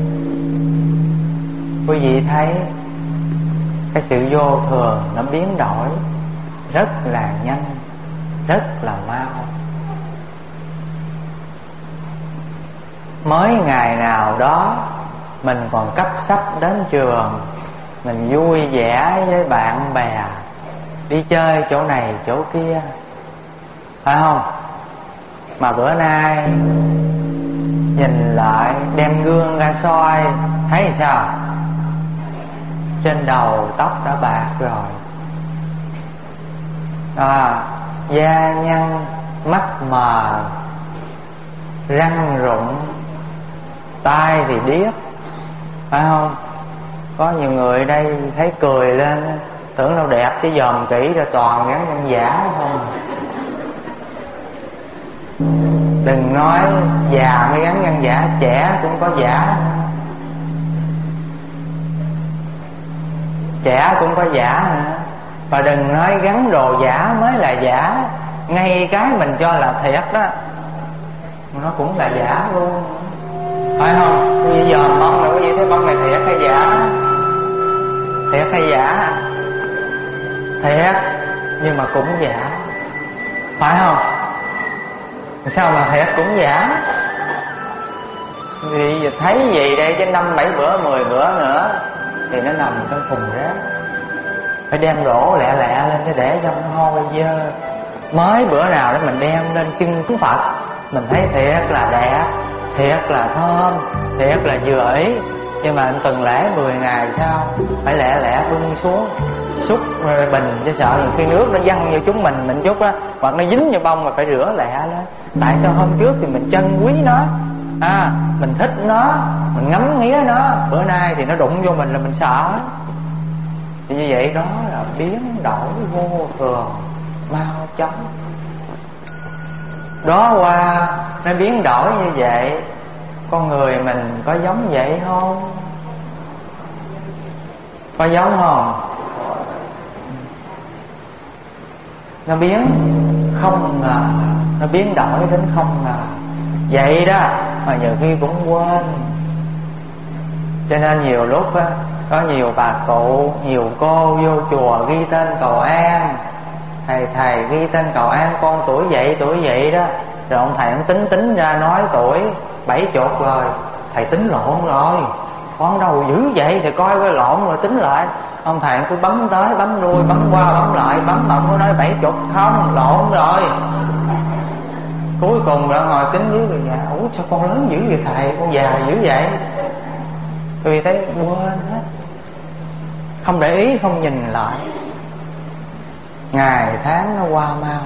Quý vị thấy cái sự vô thường nó biến đổi rất là nhanh, rất là mau. Mới ngày nào đó mình còn cấp sách đến trường, mình vui vẻ với bạn bè, đi chơi chỗ này chỗ kia, phải không? Mà bữa nay nhìn lại, đem gương ra soi, thấy sao? Trên đầu tóc đã bạc rồi, da nhăn, mắt mờ, răng rụng, tai thì điếc, phải không? Có nhiều người đây thấy cười lên tưởng đâu đẹp, chứ dòm kỹ ra toàn gắn răng giả không. Đừng nói già mới gắn răng giả, trẻ cũng có giả, trẻ cũng có giả nữa. Và đừng nói gắn đồ giả mới là giả, ngay cái mình cho là thiệt đó nó cũng là giả luôn, phải không? Bây giờ bông này, quý vị thấy bông này thiệt hay giả? Thiệt hay giả? Thiệt, nhưng mà cũng giả, phải không? Sao mà thiệt cũng giả? Vì thấy gì đây chứ 5-7 bữa 10 bữa nữa thì nó nằm trong thùng rác, phải đem đổ lẹ lẹ lên để cho nó hôi dơ. Mới bữa nào đó mình đem lên chân Đức Phật, mình thấy thiệt là đẹp, thiệt là thơm, thiệt là vừa ý. Nhưng mà tuần lễ 10 ngày sau phải lẹ lẹ bưng xuống xúc bình, cho sợ những khi nước nó văng vô chúng mình chút á, hoặc nó dính vô bông mà phải rửa lẹ lên. Tại sao hôm trước thì mình trân quý nó, mình thích nó, mình ngắm nghía nó, bữa nay thì nó đụng vô mình là mình sợ. Thì như vậy đó là biến đổi vô thường mau chóng. Đó qua nó biến đổi như vậy, con người mình có giống vậy không? Có giống không? Nó biến không ngờ, nó biến đổi đến không ngờ. Vậy đó mà nhiều khi cũng quên. Cho nên nhiều lúc á, có nhiều bà cụ, nhiều cô vô chùa ghi tên cầu an, thầy ghi tên cầu an con tuổi vậy đó. Rồi ông thầy ông tính ra nói tuổi 70 rồi. Thầy tính lộn rồi, con đâu dữ vậy, thì coi coi lộn rồi tính lại. Ông thầy cứ bấm tới bấm lui, bấm qua bấm lại, bấm ông có nói 70, không, lộn rồi. Cuối cùng đã ngồi tính dưới rồi nhà, ủa sao con lớn dữ vậy thầy, con già dữ vậy. Tôi thấy quên hết, không để ý, không nhìn lại. Ngày tháng nó qua mau.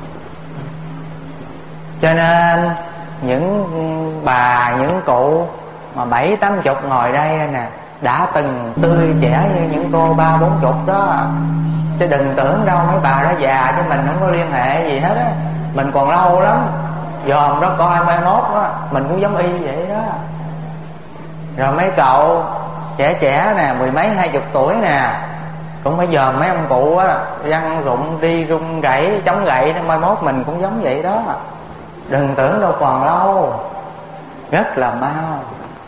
Cho nên những bà, những cụ mà 70-80 ngồi đây nè, đã từng tươi trẻ như những cô 30-40 đó. Chứ đừng tưởng đâu mấy bà đó già chứ mình không có liên hệ gì hết á. Mình còn lâu lắm, dòm đó coi mai mốt đó, mình cũng giống y vậy đó. Rồi mấy cậu trẻ nè, 10 mấy 20 tuổi nè, cũng phải dòm mấy ông cụ á, răng rụng đi rung gãy, chống gậy, mai mốt mình cũng giống vậy đó. Đừng tưởng đâu còn lâu, rất là mau.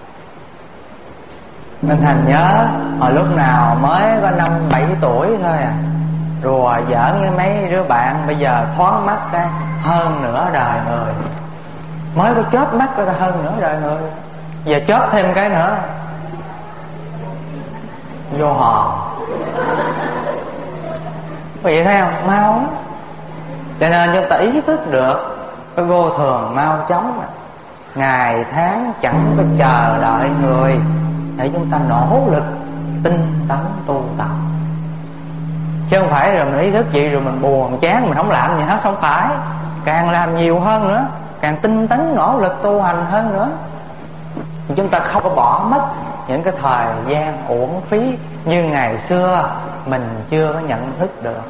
Nên Thành nhớ hồi lúc nào mới có 5-7 tuổi thôi à, đùa giỡn với mấy đứa bạn, bây giờ thoáng mắt cái hơn nửa đời người. Mới có chớp mắt có hơn nửa đời người, giờ chớp thêm cái nữa vô hồn. Quý vị thấy không, mau lắm. Cho nên chúng ta ý thức được cái vô thường mau chóng. Ngày tháng chẳng có chờ đợi người, để chúng ta nỗ lực tinh tấn tu tập. Chứ không phải rồi mình ý thức gì rồi mình buồn chán mình không làm gì hết. Không phải, càng làm nhiều hơn nữa, càng tinh tấn nỗ lực tu hành hơn nữa, chúng ta không có bỏ mất những cái thời gian uổng phí như ngày xưa mình chưa có nhận thức được.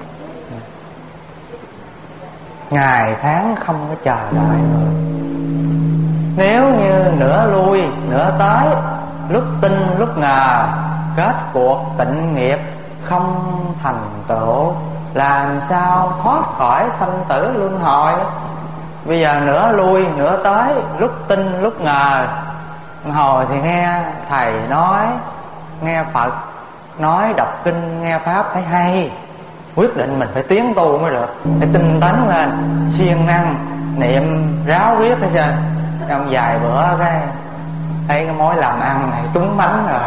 Ngày tháng không có chờ đợi nữa. Nếu như nửa lui nửa tới, lúc tin lúc ngờ, kết cuộc tịnh nghiệp không thành tựu, làm sao thoát khỏi sanh tử luân hồi. Bây giờ nửa lui nửa tới, lúc tin lúc ngờ. Hồi thì nghe thầy nói, nghe Phật nói, đọc kinh nghe pháp thấy hay, quyết định mình phải tiến tu mới được, phải tinh tấn lên, siêng năng niệm ráo riết hết trơn. Trong vài bữa cái thấy cái mối làm ăn này trúng bánh rồi,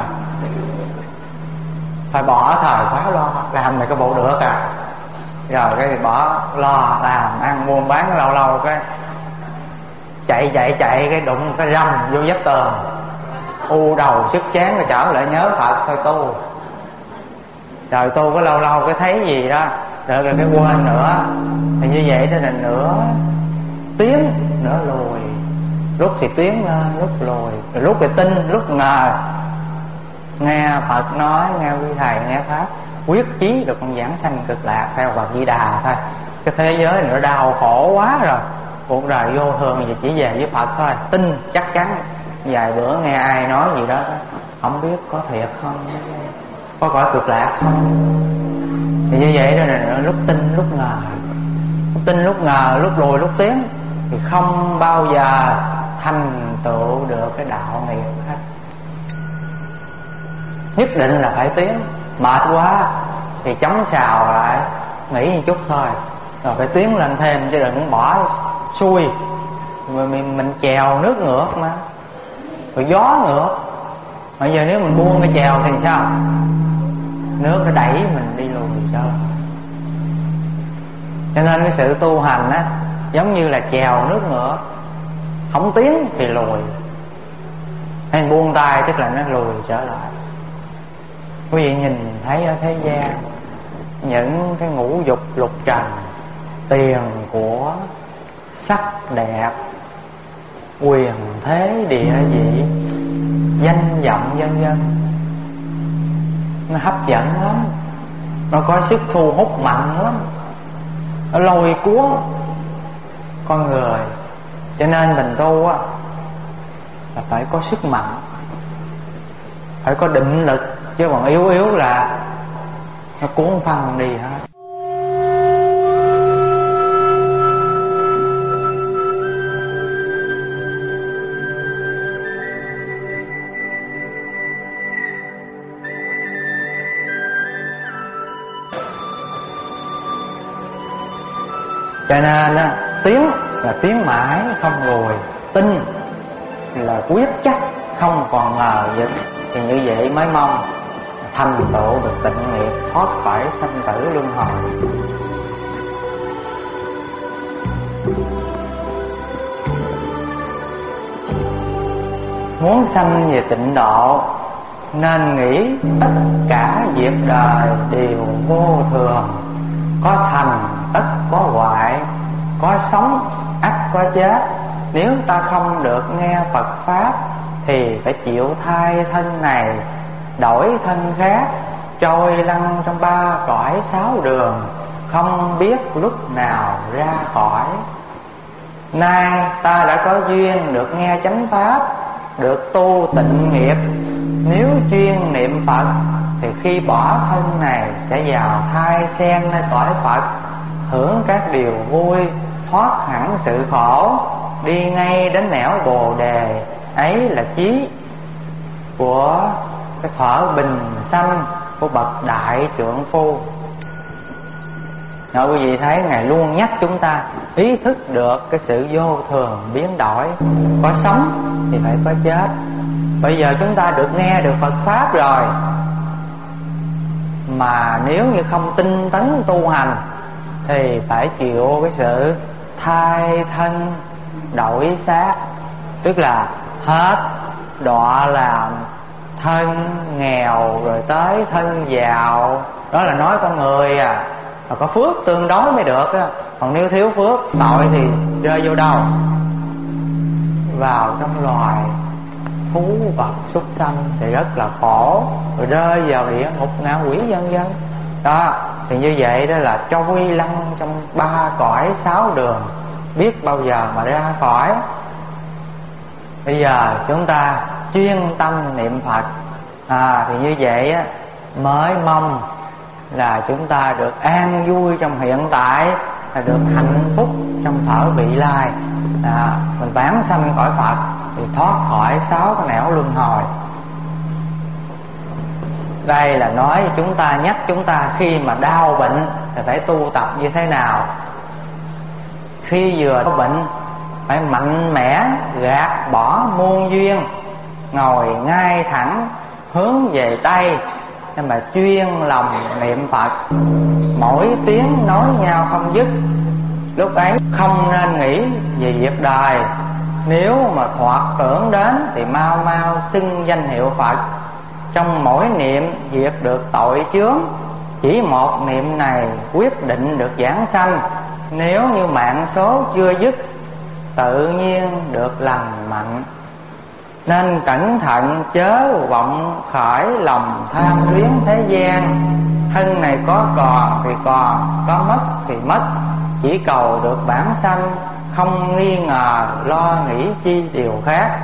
phải bỏ thời khóa lo, làm này có bộ được à. Rồi cái bỏ lo làm ăn buôn bán, lâu lâu cái chạy cái đụng cái râm vô vách tường, u đầu sức chán, rồi trở lại nhớ Phật thôi tu. Rồi tu có lâu lâu cái thấy gì đó, rồi cái quên nữa. Thì như vậy đó là nửa tiến nửa lùi, lúc thì tiến lên lúc lùi, rồi lúc thì tin lúc ngờ. Nghe Phật nói, nghe quý thầy nghe pháp, quyết chí được con giảng sanh cực lạc theo Phật Di Đà thôi. Cái thế giới nữa đau khổ quá rồi, cuộc đời vô thường thì chỉ về với Phật thôi. Tin chắc chắn. Vài bữa nghe ai nói gì đó, không biết có thiệt không, có cõi cực lạc không. Thì như vậy đó là lúc tin lúc ngờ, lúc tin lúc ngờ, lúc lùi lúc tiến, thì không bao giờ thành tựu được cái đạo nghiệp hết. Nhất định là phải tiến. Mệt quá thì chống xào lại, nghỉ một chút thôi, rồi phải tiến lên thêm, chứ đừng bỏ xuôi. Mình chèo nước ngược mà, rồi gió ngược. Bây giờ nếu mình buông cái chèo thì sao? Nước nó đẩy mình đi lùi cho. Cho nên cái sự tu hành á, giống như là chèo nước ngược, không tiến thì lùi, hay buông tay tức là nó lùi trở lại. Quý vị nhìn thấy ở thế gian những cái ngũ dục lục trần, tiền của, sắc đẹp, quyền thế địa vị, danh vọng vân vân, nó hấp dẫn lắm, nó có sức thu hút mạnh lắm, nó lôi cuốn con người. Cho nên mình tu á là phải có sức mạnh, phải có định lực, chứ còn yếu là nó cuốn phăng đi hết. Cho nên á, tiến là tiến mãi không lùi, tin là quyết chắc không còn ngờ vực. Thì như vậy mới mong thành tựu được tịnh nghiệp, thoát khỏi sanh tử luân hồi. Muốn sanh về tịnh độ nên nghĩ tất cả việc đời đều vô thường. Có thành tất có hoại, có sống ắt có chết. Nếu ta không được nghe Phật Pháp thì phải chịu thai thân này, đổi thân khác, trôi lăn trong 3 cõi 6 đường, không biết lúc nào ra khỏi. Nay ta đã có duyên được nghe chánh Pháp, được tu tịnh nghiệp. Nếu chuyên niệm Phật thì khi bỏ thân này sẽ vào thai sen nơi cõi Phật, hưởng các điều vui, thoát hẳn sự khổ, đi ngay đến nẻo Bồ Đề. Ấy là chí của cái thuở bình sanh của bậc đại trượng phu. Quý vị thấy Ngài luôn nhắc chúng ta ý thức được cái sự vô thường biến đổi. Có sống thì phải có chết. Bây giờ chúng ta được nghe được Phật Pháp rồi, mà nếu như không tinh tấn tu hành thì phải chịu cái sự thai thân đổi xác. Tức là hết đọa làm thân nghèo rồi tới thân giàu. Đó là nói con người à, mà có phước tương đối mới được á. Còn nếu thiếu phước, tội thì rơi vô đâu? Vào trong loài thú vật súc sanh thì rất là khổ, rồi rơi vào địa ngục ngạ quỷ vân vân. Đó, thì như vậy đó là trôi lăn trong 3 cõi 6 đường, biết bao giờ mà ra khỏi. Bây giờ chúng ta chuyên tâm niệm Phật, thì như vậy á, mới mong là chúng ta được an vui trong hiện tại, là được hạnh phúc trong thở vị lai. Mình vãng sanh cõi Phật thì thoát khỏi 6 cái nẻo luân hồi. Đây là nói chúng ta, nhắc chúng ta khi mà đau bệnh thì phải tu tập như thế nào. Khi vừa có bệnh phải mạnh mẽ gạt bỏ muôn duyên, ngồi ngay thẳng hướng về Tây, nhưng mà chuyên lòng niệm Phật, mỗi tiếng nói nhau không dứt. Lúc ấy không nên nghĩ về việc đời, nếu mà thoạt tưởng đến thì mau mau xưng danh hiệu Phật. Trong mỗi niệm diệt được tội chướng, chỉ một niệm này quyết định được giảng sanh. Nếu như mạng số chưa dứt, tự nhiên được lành mạnh. Nên cẩn thận chớ vọng khởi lòng tham luyến thế gian. Thân này có còn thì còn, có mất thì mất, chỉ cầu được bản sanh, không nghi ngờ lo nghĩ chi điều khác.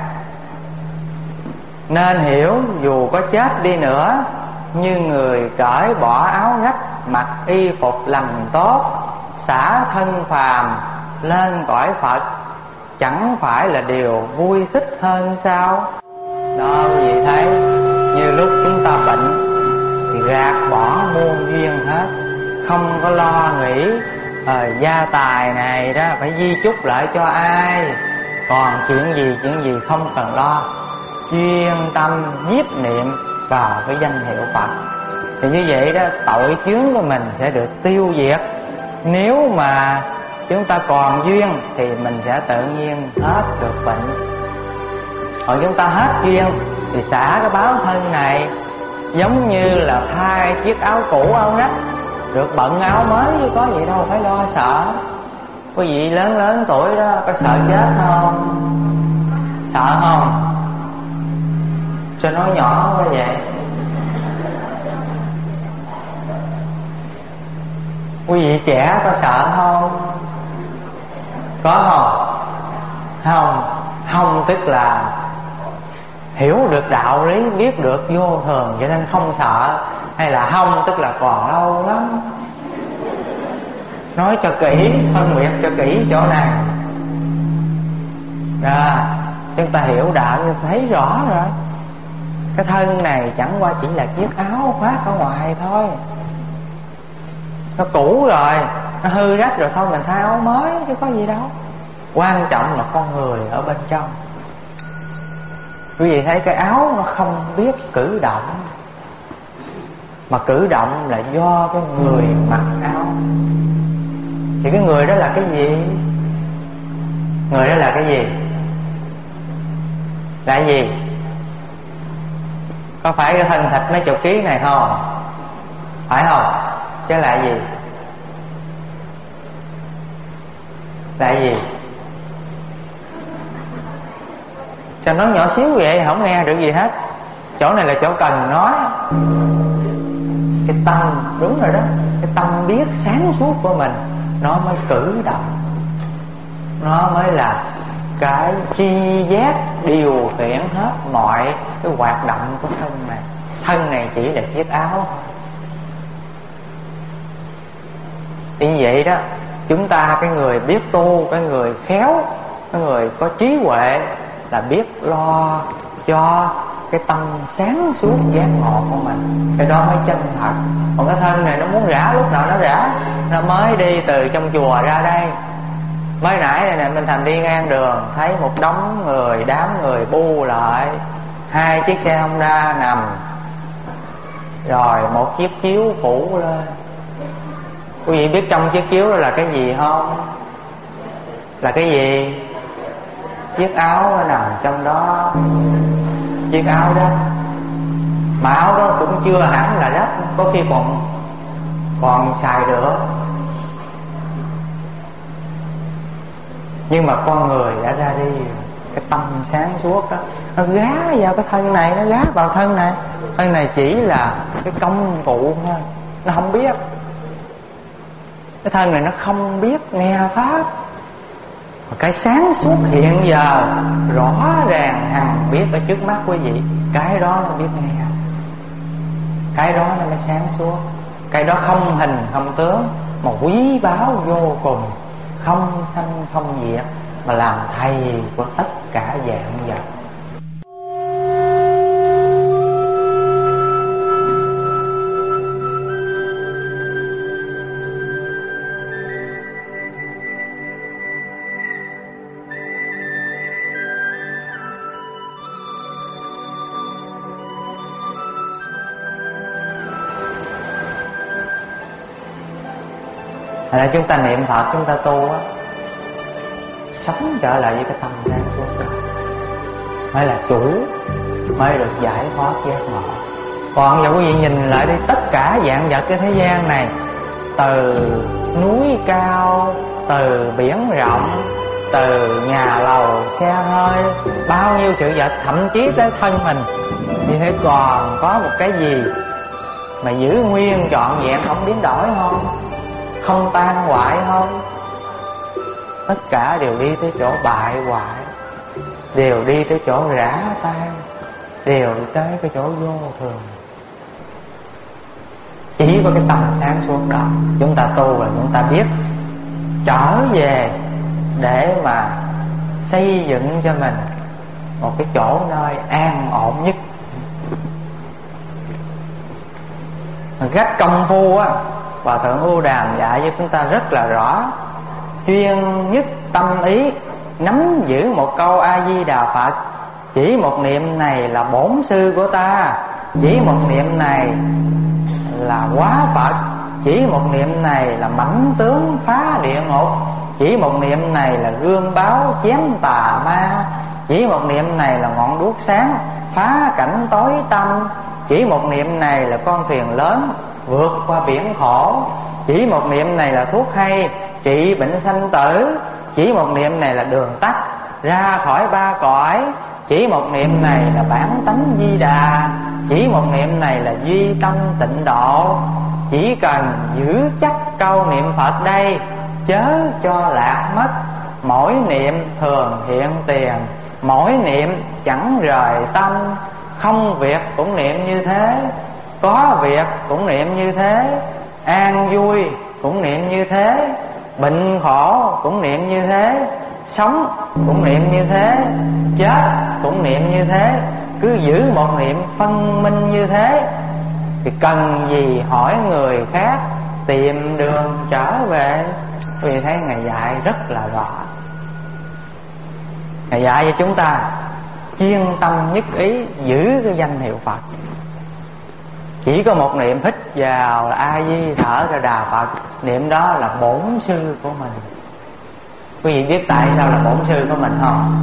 Nên hiểu dù có chết đi nữa, như người cởi bỏ áo rách, mặc y phục lành tốt, xả thân phàm lên cõi Phật, chẳng phải là điều vui thích hơn sao? Đó, quý vị thấy, như lúc chúng ta bệnh thì gạt bỏ muôn duyên hết, không có lo nghĩ gia tài này đó phải di chúc lại cho ai, còn chuyện gì không cần lo, chuyên tâm nhiếp niệm vào cái danh hiệu Phật. Thì như vậy đó, tội chướng của mình sẽ được tiêu diệt. Nếu mà chúng ta còn duyên thì mình sẽ tự nhiên hết được bệnh. Còn chúng ta hết duyên thì xả cái báo thân này, giống như là thay chiếc áo cũ áo rách, được bận áo mới chứ có gì đâu phải lo sợ. Quý vị lớn tuổi đó có sợ chết không? Sợ không? Sao nói nhỏ quá vậy? Quý vị trẻ có sợ không? Có không? Không tức là hiểu được đạo lý, biết được vô thường cho nên không sợ. Hay là không tức là còn lâu lắm. Nói cho kỹ, phân biệt cho kỹ chỗ này. Chúng ta hiểu đạo thì thấy rõ rồi. Cái thân này chẳng qua chỉ là chiếc áo khoác ở ngoài thôi, nó cũ rồi, nó hư rách rồi thôi mình thay áo mới chứ có gì đâu. Quan trọng là con người ở bên trong. Quý vị thấy cái áo nó không biết cử động, mà cử động là do cái người mặc áo. Thì cái người đó là cái gì? Người đó là cái gì? Là cái gì? Có phải cái thân thịt mấy chục ký này không? Phải không? Chứ là gì? Là gì? Sao nói nhỏ xíu vậy, không nghe được gì hết. Chỗ này là chỗ cần nói. Cái tâm, đúng rồi đó, cái tâm biết sáng suốt của mình nó mới cử động, nó mới là cái tri giác điều khiển hết mọi cái hoạt động của thân này. Thân này chỉ là chiếc áo thôi. Như vậy đó, chúng ta cái người biết tu, cái người khéo, cái người có trí huệ là biết lo cho cái tâm sáng suốt giác ngộ của mình. Cái đó mới chân thật. Còn cái thân này nó muốn rã lúc nào nó rã. Nó mới đi từ trong chùa ra đây, mới nãy này nè, mình Thành đi ngang đường thấy một đống người, đám người bu lại, 2 chiếc xe Honda nằm, rồi một chiếc chiếu phủ lên. Quý vị biết trong chiếc chiếu đó là cái gì không? Là cái gì? Chiếc áo nó nằm trong đó. Chiếc áo đó, mà áo đó cũng chưa hẳn là rách, có khi còn xài được. Nhưng mà con người đã ra đi, cái tâm sáng suốt đó nó gá vào cái thân này, nó gá vào thân này. Thân này chỉ là cái công cụ thôi, nó không biết. Cái thân này nó không biết nghe pháp. Cái sáng suốt hiện giờ rõ ràng hằng biết ở trước mắt quý vị, cái đó nó biết nghe, cái đó nó mới sáng suốt. Cái đó không hình không tướng, mà quý báu vô cùng, không sanh không diệt, mà làm thầy của tất cả dạng vật. Là chúng ta niệm Phật, chúng ta tu á, sống trở lại với cái tâm sáng suốt đó mới là chủ, mới được giải thoát giác ngộ. Còn giờ quý vị nhìn lại đi, tất cả dạng vật cái thế gian này, từ núi cao, từ biển rộng, từ nhà lầu xe hơi, bao nhiêu sự vật, thậm chí tới thân mình, như thế còn có một cái gì mà giữ nguyên trọn vẹn, không biến đổi không? Không tan hoại không? Tất cả đều đi tới chỗ bại hoại, đều đi tới chỗ rã tan, đều tới cái chỗ vô thường. Chỉ có cái tâm sáng suốt đó, chúng ta tu là chúng ta biết trở về để mà xây dựng cho mình một cái chỗ nơi an ổn nhất. Cách công phu á, Hòa Thượng Ưu Đàm dạy cho chúng ta rất là rõ. Chuyên nhất tâm ý, nắm giữ một câu A Di Đà Phật. Chỉ một niệm này là bổn sư của ta, chỉ một niệm này là hóa Phật, chỉ một niệm này là mãnh tướng phá địa ngục, chỉ một niệm này là gươm báo chém tà ma, chỉ một niệm này là ngọn đuốc sáng phá cảnh tối tăm, chỉ một niệm này là con thuyền lớn vượt qua biển khổ, chỉ một niệm này là thuốc hay trị bệnh sanh tử, chỉ một niệm này là đường tắt ra khỏi ba cõi, chỉ một niệm này là bản tánh Di Đà, chỉ một niệm này là duy tâm tịnh độ. Chỉ cần giữ chắc câu niệm Phật đây, chớ cho lạc mất. Mỗi niệm thường hiện tiền, mỗi niệm chẳng rời tâm. Không việc cũng niệm như thế, có việc cũng niệm như thế, an vui cũng niệm như thế, bệnh khổ cũng niệm như thế, sống cũng niệm như thế, chết cũng niệm như thế. Cứ giữ một niệm phân minh như thế, thì cần gì hỏi người khác, tìm đường trở về. Vì thấy Ngài dạy rất là rõ. Ngài dạy cho chúng ta chuyên tâm nhất ý giữ cái danh hiệu Phật. Chỉ có một niệm hít vào là A Di, thở ra Đà Phật. Niệm đó là bổn sư của mình. Quý vị biết tại sao là bổn sư của mình không?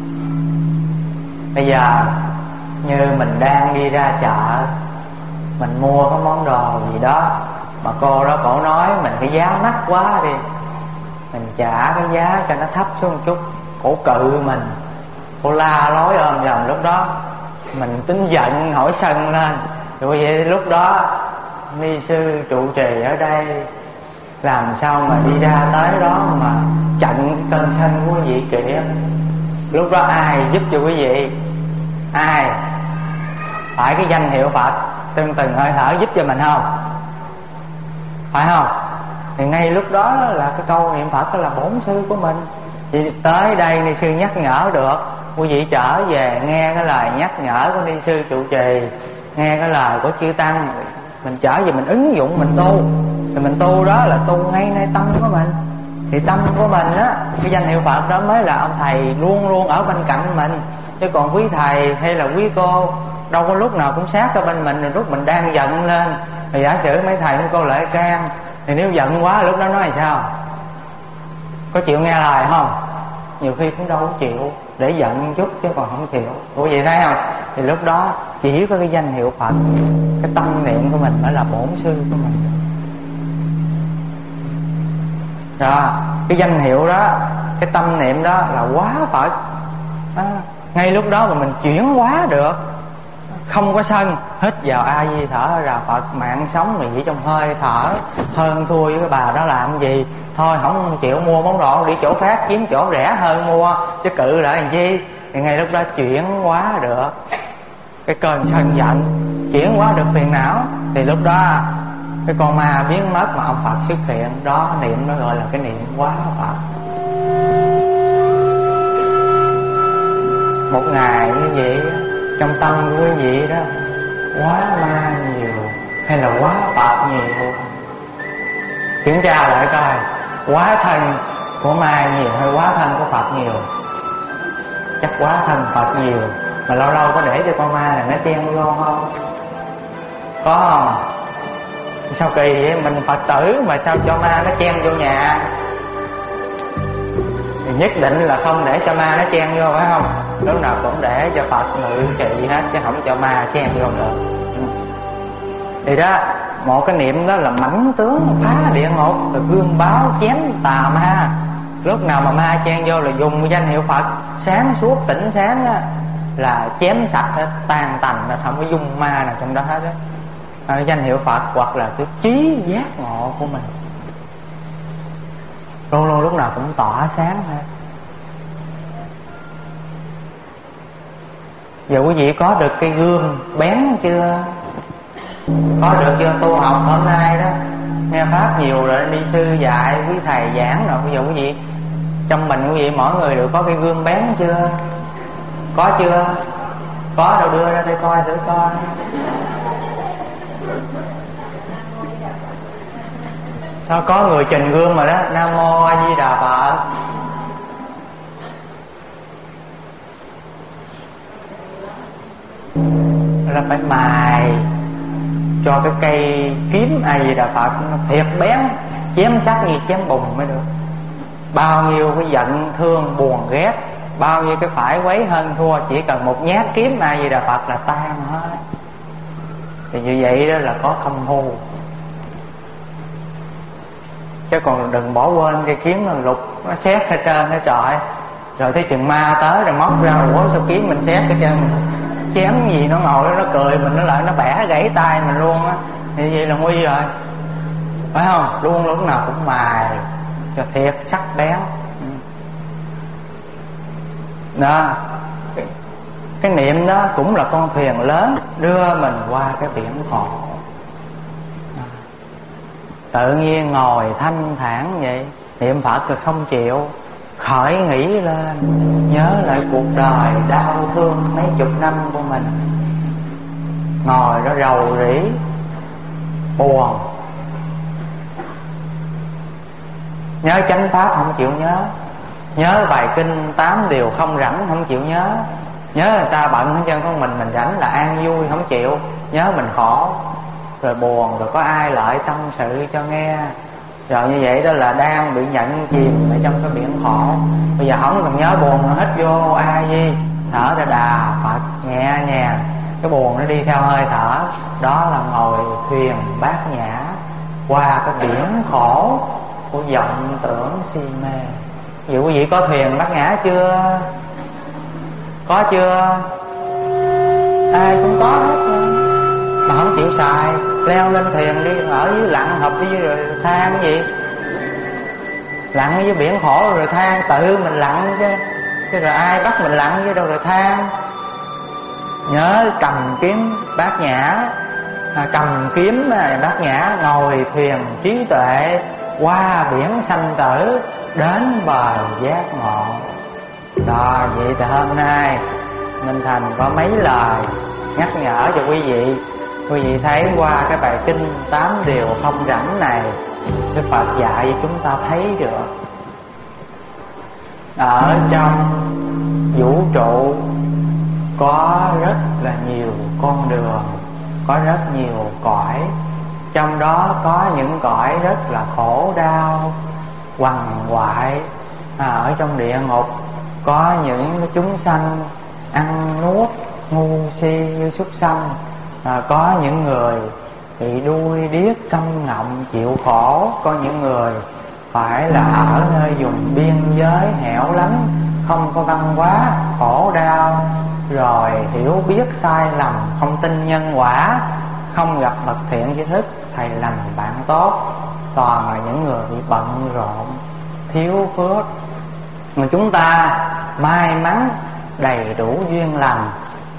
Bây giờ như mình đang đi ra chợ, mình mua cái món đồ gì đó mà cô đó cổ nói mình cái giá mắc quá đi, mình trả cái giá cho nó thấp xuống một chút. Cổ cự mình, cô la lối ôm dầm. Lúc đó mình tính giận nổi sân lên. Rồi vậy lúc đó ni sư trụ trì ở đây làm sao mà đi ra tới đó mà chặn cái cơn sân của quý vị kìa. Lúc đó ai giúp cho quý vị? Ai? Phải cái danh hiệu Phật từng hơi thở giúp cho mình không? Phải không? Thì ngay lúc đó là cái câu niệm Phật đó là bổn sư của mình. Thì tới đây ni sư nhắc nhở được, quý vị trở về nghe cái lời nhắc nhở của ni sư trụ trì, nghe cái lời của chư tăng, mình trở về mình ứng dụng mình tu. Thì mình tu đó là tu ngay nơi tâm của mình. Thì tâm của mình á, cái danh hiệu Phật đó mới là ông thầy luôn luôn ở bên cạnh mình. Chứ còn quý thầy hay là quý cô đâu có lúc nào cũng sát ở bên mình. Rồi lúc mình đang giận lên, thì giả sử mấy thầy mấy cô lại can, thì nếu giận quá lúc đó nói là sao? Có chịu nghe lời không? Nhiều khi cũng đâu có chịu, để giận chút chứ còn không chịu. Quý vị thấy không? Thì lúc đó chỉ có cái danh hiệu Phật, cái tâm niệm của mình mới là bổn sư của mình. Rồi cái danh hiệu đó, cái tâm niệm đó là quá Phật. Ngay lúc đó mà mình chuyển hóa được, không có sân, hít vào A Di thở ra Phật. Mạng sống mình chỉ trong hơi thở, hơn thua với cái bà đó làm gì. Thôi không chịu mua món đồ, đi chỗ khác kiếm chỗ rẻ hơn mua, chứ cự lại làm chi. Thì ngay lúc đó chuyển hóa được cái cơn sân giận, chuyển hóa được phiền não. Thì lúc đó cái con ma biến mất mà ông Phật xuất hiện. Đó niệm nó gọi là cái niệm hóa Phật. Một ngày như vậy, trong tâm của quý vị đó quá ma nhiều hay là quá Phật nhiều? Kiểm tra lại coi, quá thân của ma nhiều hay quá thân của Phật nhiều? Chắc quá thân Phật nhiều. Mà lâu lâu có để cho con ma này nó chen vô không? Có không? Sao kỳ vậy? Mình Phật tử mà sao cho ma nó chen vô nhà? Thì nhất định là không để cho ma nó chen vô, phải không? Lúc nào cũng để cho Phật ngự trị hết, chứ không cho ma chen vô được. Thì đó, một cái niệm đó là mãnh tướng phá địa ngục, rồi gương báo chém tà ma. Lúc nào mà ma chen vô là dùng danh hiệu Phật sáng suốt tỉnh sáng á, là chém sạch hết, tan tành, là không có dung ma nào trong đó hết á. Danh hiệu Phật hoặc là cái trí giác ngộ của mình luôn luôn lúc nào cũng tỏa sáng hết. Giờ quý vị có được cái gương bén chưa? Có được chưa? Tu học hôm nay đó nghe pháp nhiều rồi, đi sư dạy, quý thầy giảng rồi, bây giờ quý vị trong mình quý vị mỗi người đều có cái gương bén chưa? Có chưa? Có đâu, đưa ra đây coi thử coi. Sao có người trình gương mà đó. Nam Mô A Di Đà Phật. Là phải mài cho cái cây kiếm A Di Đà Phật nó thiệt bén, chém sắc như chém bùn mới được. Bao nhiêu cái giận thương buồn ghét, bao nhiêu cái phải quấy hơn thua, chỉ cần một nhát kiếm A Di Đà Phật là tan hết. Thì như vậy đó là có công phu. Chứ còn đừng bỏ quên cây kiếm là lục, nó xét hết trơn hết trọi. Rồi thấy chừng ma tới rồi móc ra, ủa sao kiếm mình xét hết trơn, chém gì nó ngồi đó nó cười mình, nó lại nó bẻ gãy tay mình luôn á. Thì vậy là nguy rồi, phải không? Luôn lúc nào cũng mài cho thiệt sắc bén đó. Cái niệm đó cũng là con thuyền lớn đưa mình qua cái biển khổ. Tự nhiên ngồi thanh thản vậy, niệm Phật rồi không chịu, khởi nghĩ lên, nhớ lại cuộc đời đau thương mấy chục năm của mình. Ngồi đó rầu rĩ, buồn, Nhớ chánh pháp không chịu nhớ, nhớ bài kinh 8 điều không rảnh không chịu nhớ, nhớ người ta bận hết trơn, con mình rảnh là an vui không chịu, nhớ mình khổ rồi buồn, rồi có ai lợi tâm sự cho nghe, rồi như vậy đó là đang bị nhận chìm ở trong cái biển khổ. Bây giờ không cần nhớ buồn nữa, hít vô A Di, thở ra Đà Phật nhẹ nhàng, cái buồn nó đi theo hơi thở. Đó là ngồi thuyền bát nhã qua cái biển khổ của vọng tưởng si mê. Ví dụ quý vị có thuyền bát nhã chưa? Có chưa? Ai cũng có hết mà không chịu xài. Leo lên thuyền đi, ở dưới lặn hợp đi rồi than cái gì, lặn ở dưới biển khổ rồi than, tự mình lặn chứ rồi ai bắt mình lặn chứ đâu rồi than. Nhớ cầm kiếm bát nhã, cầm kiếm bát nhã, ngồi thuyền trí tuệ qua biển sanh tử đến bờ giác ngộ. Đó, vậy thì hôm nay Minh Thành có mấy lời nhắc nhở cho quý vị. Quý vị thấy qua cái bài kinh 8 điều không rảnh này, Đức Phật dạy cho chúng ta thấy được ở trong vũ trụ có rất là nhiều con đường, có rất nhiều cõi. Trong đó có những cõi rất là khổ đau, quằn quại. Ở trong địa ngục có những chúng sanh ăn nuốt ngu si như súc sanh. Có những người bị đuôi điếc câm ngọng chịu khổ. Có những người phải là ở nơi vùng biên giới hẻo lánh, không có văn hóa, khổ đau, rồi hiểu biết sai lầm, không tin nhân quả, không gặp bậc thiện tri thức, thầy lành bạn tốt. Toàn là những người bị bận rộn, thiếu phước. Mà chúng ta may mắn đầy đủ duyên lành,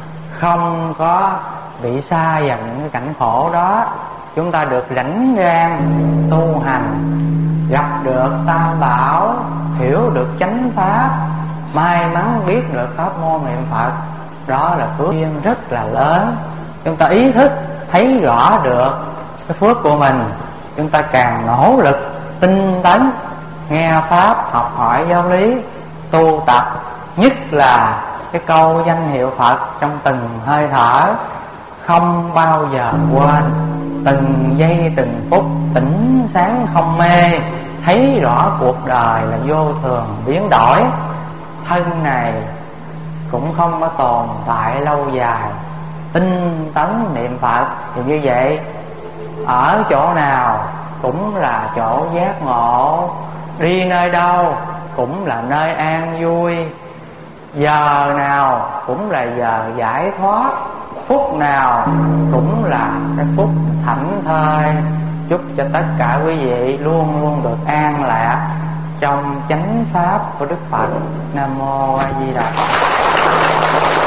không có bị xa vào những cái cảnh khổ đó. Chúng ta được rảnh rang tu hành, gặp được Tam Bảo, hiểu được chánh pháp, may mắn biết được pháp môn niệm Phật. Đó là phước duyên rất là lớn. Chúng ta ý thức thấy rõ được cái phước của mình, chúng ta càng nỗ lực tinh tấn nghe pháp, học hỏi giáo lý, tu tập. Nhất là cái câu danh hiệu Phật trong từng hơi thở, không bao giờ quên. Từng giây từng phút tỉnh sáng không mê, thấy rõ cuộc đời là vô thường biến đổi. Thân này cũng không có tồn tại lâu dài. Tinh tấn niệm Phật thì như vậy, ở chỗ nào cũng là chỗ giác ngộ, đi nơi đâu cũng là nơi an vui, giờ nào cũng là giờ giải thoát, phút nào cũng là cái phút thảnh thơi. Chúc cho tất cả quý vị luôn luôn được an lạc trong chánh pháp của Đức Phật. Nam mô A Di Đà Phật.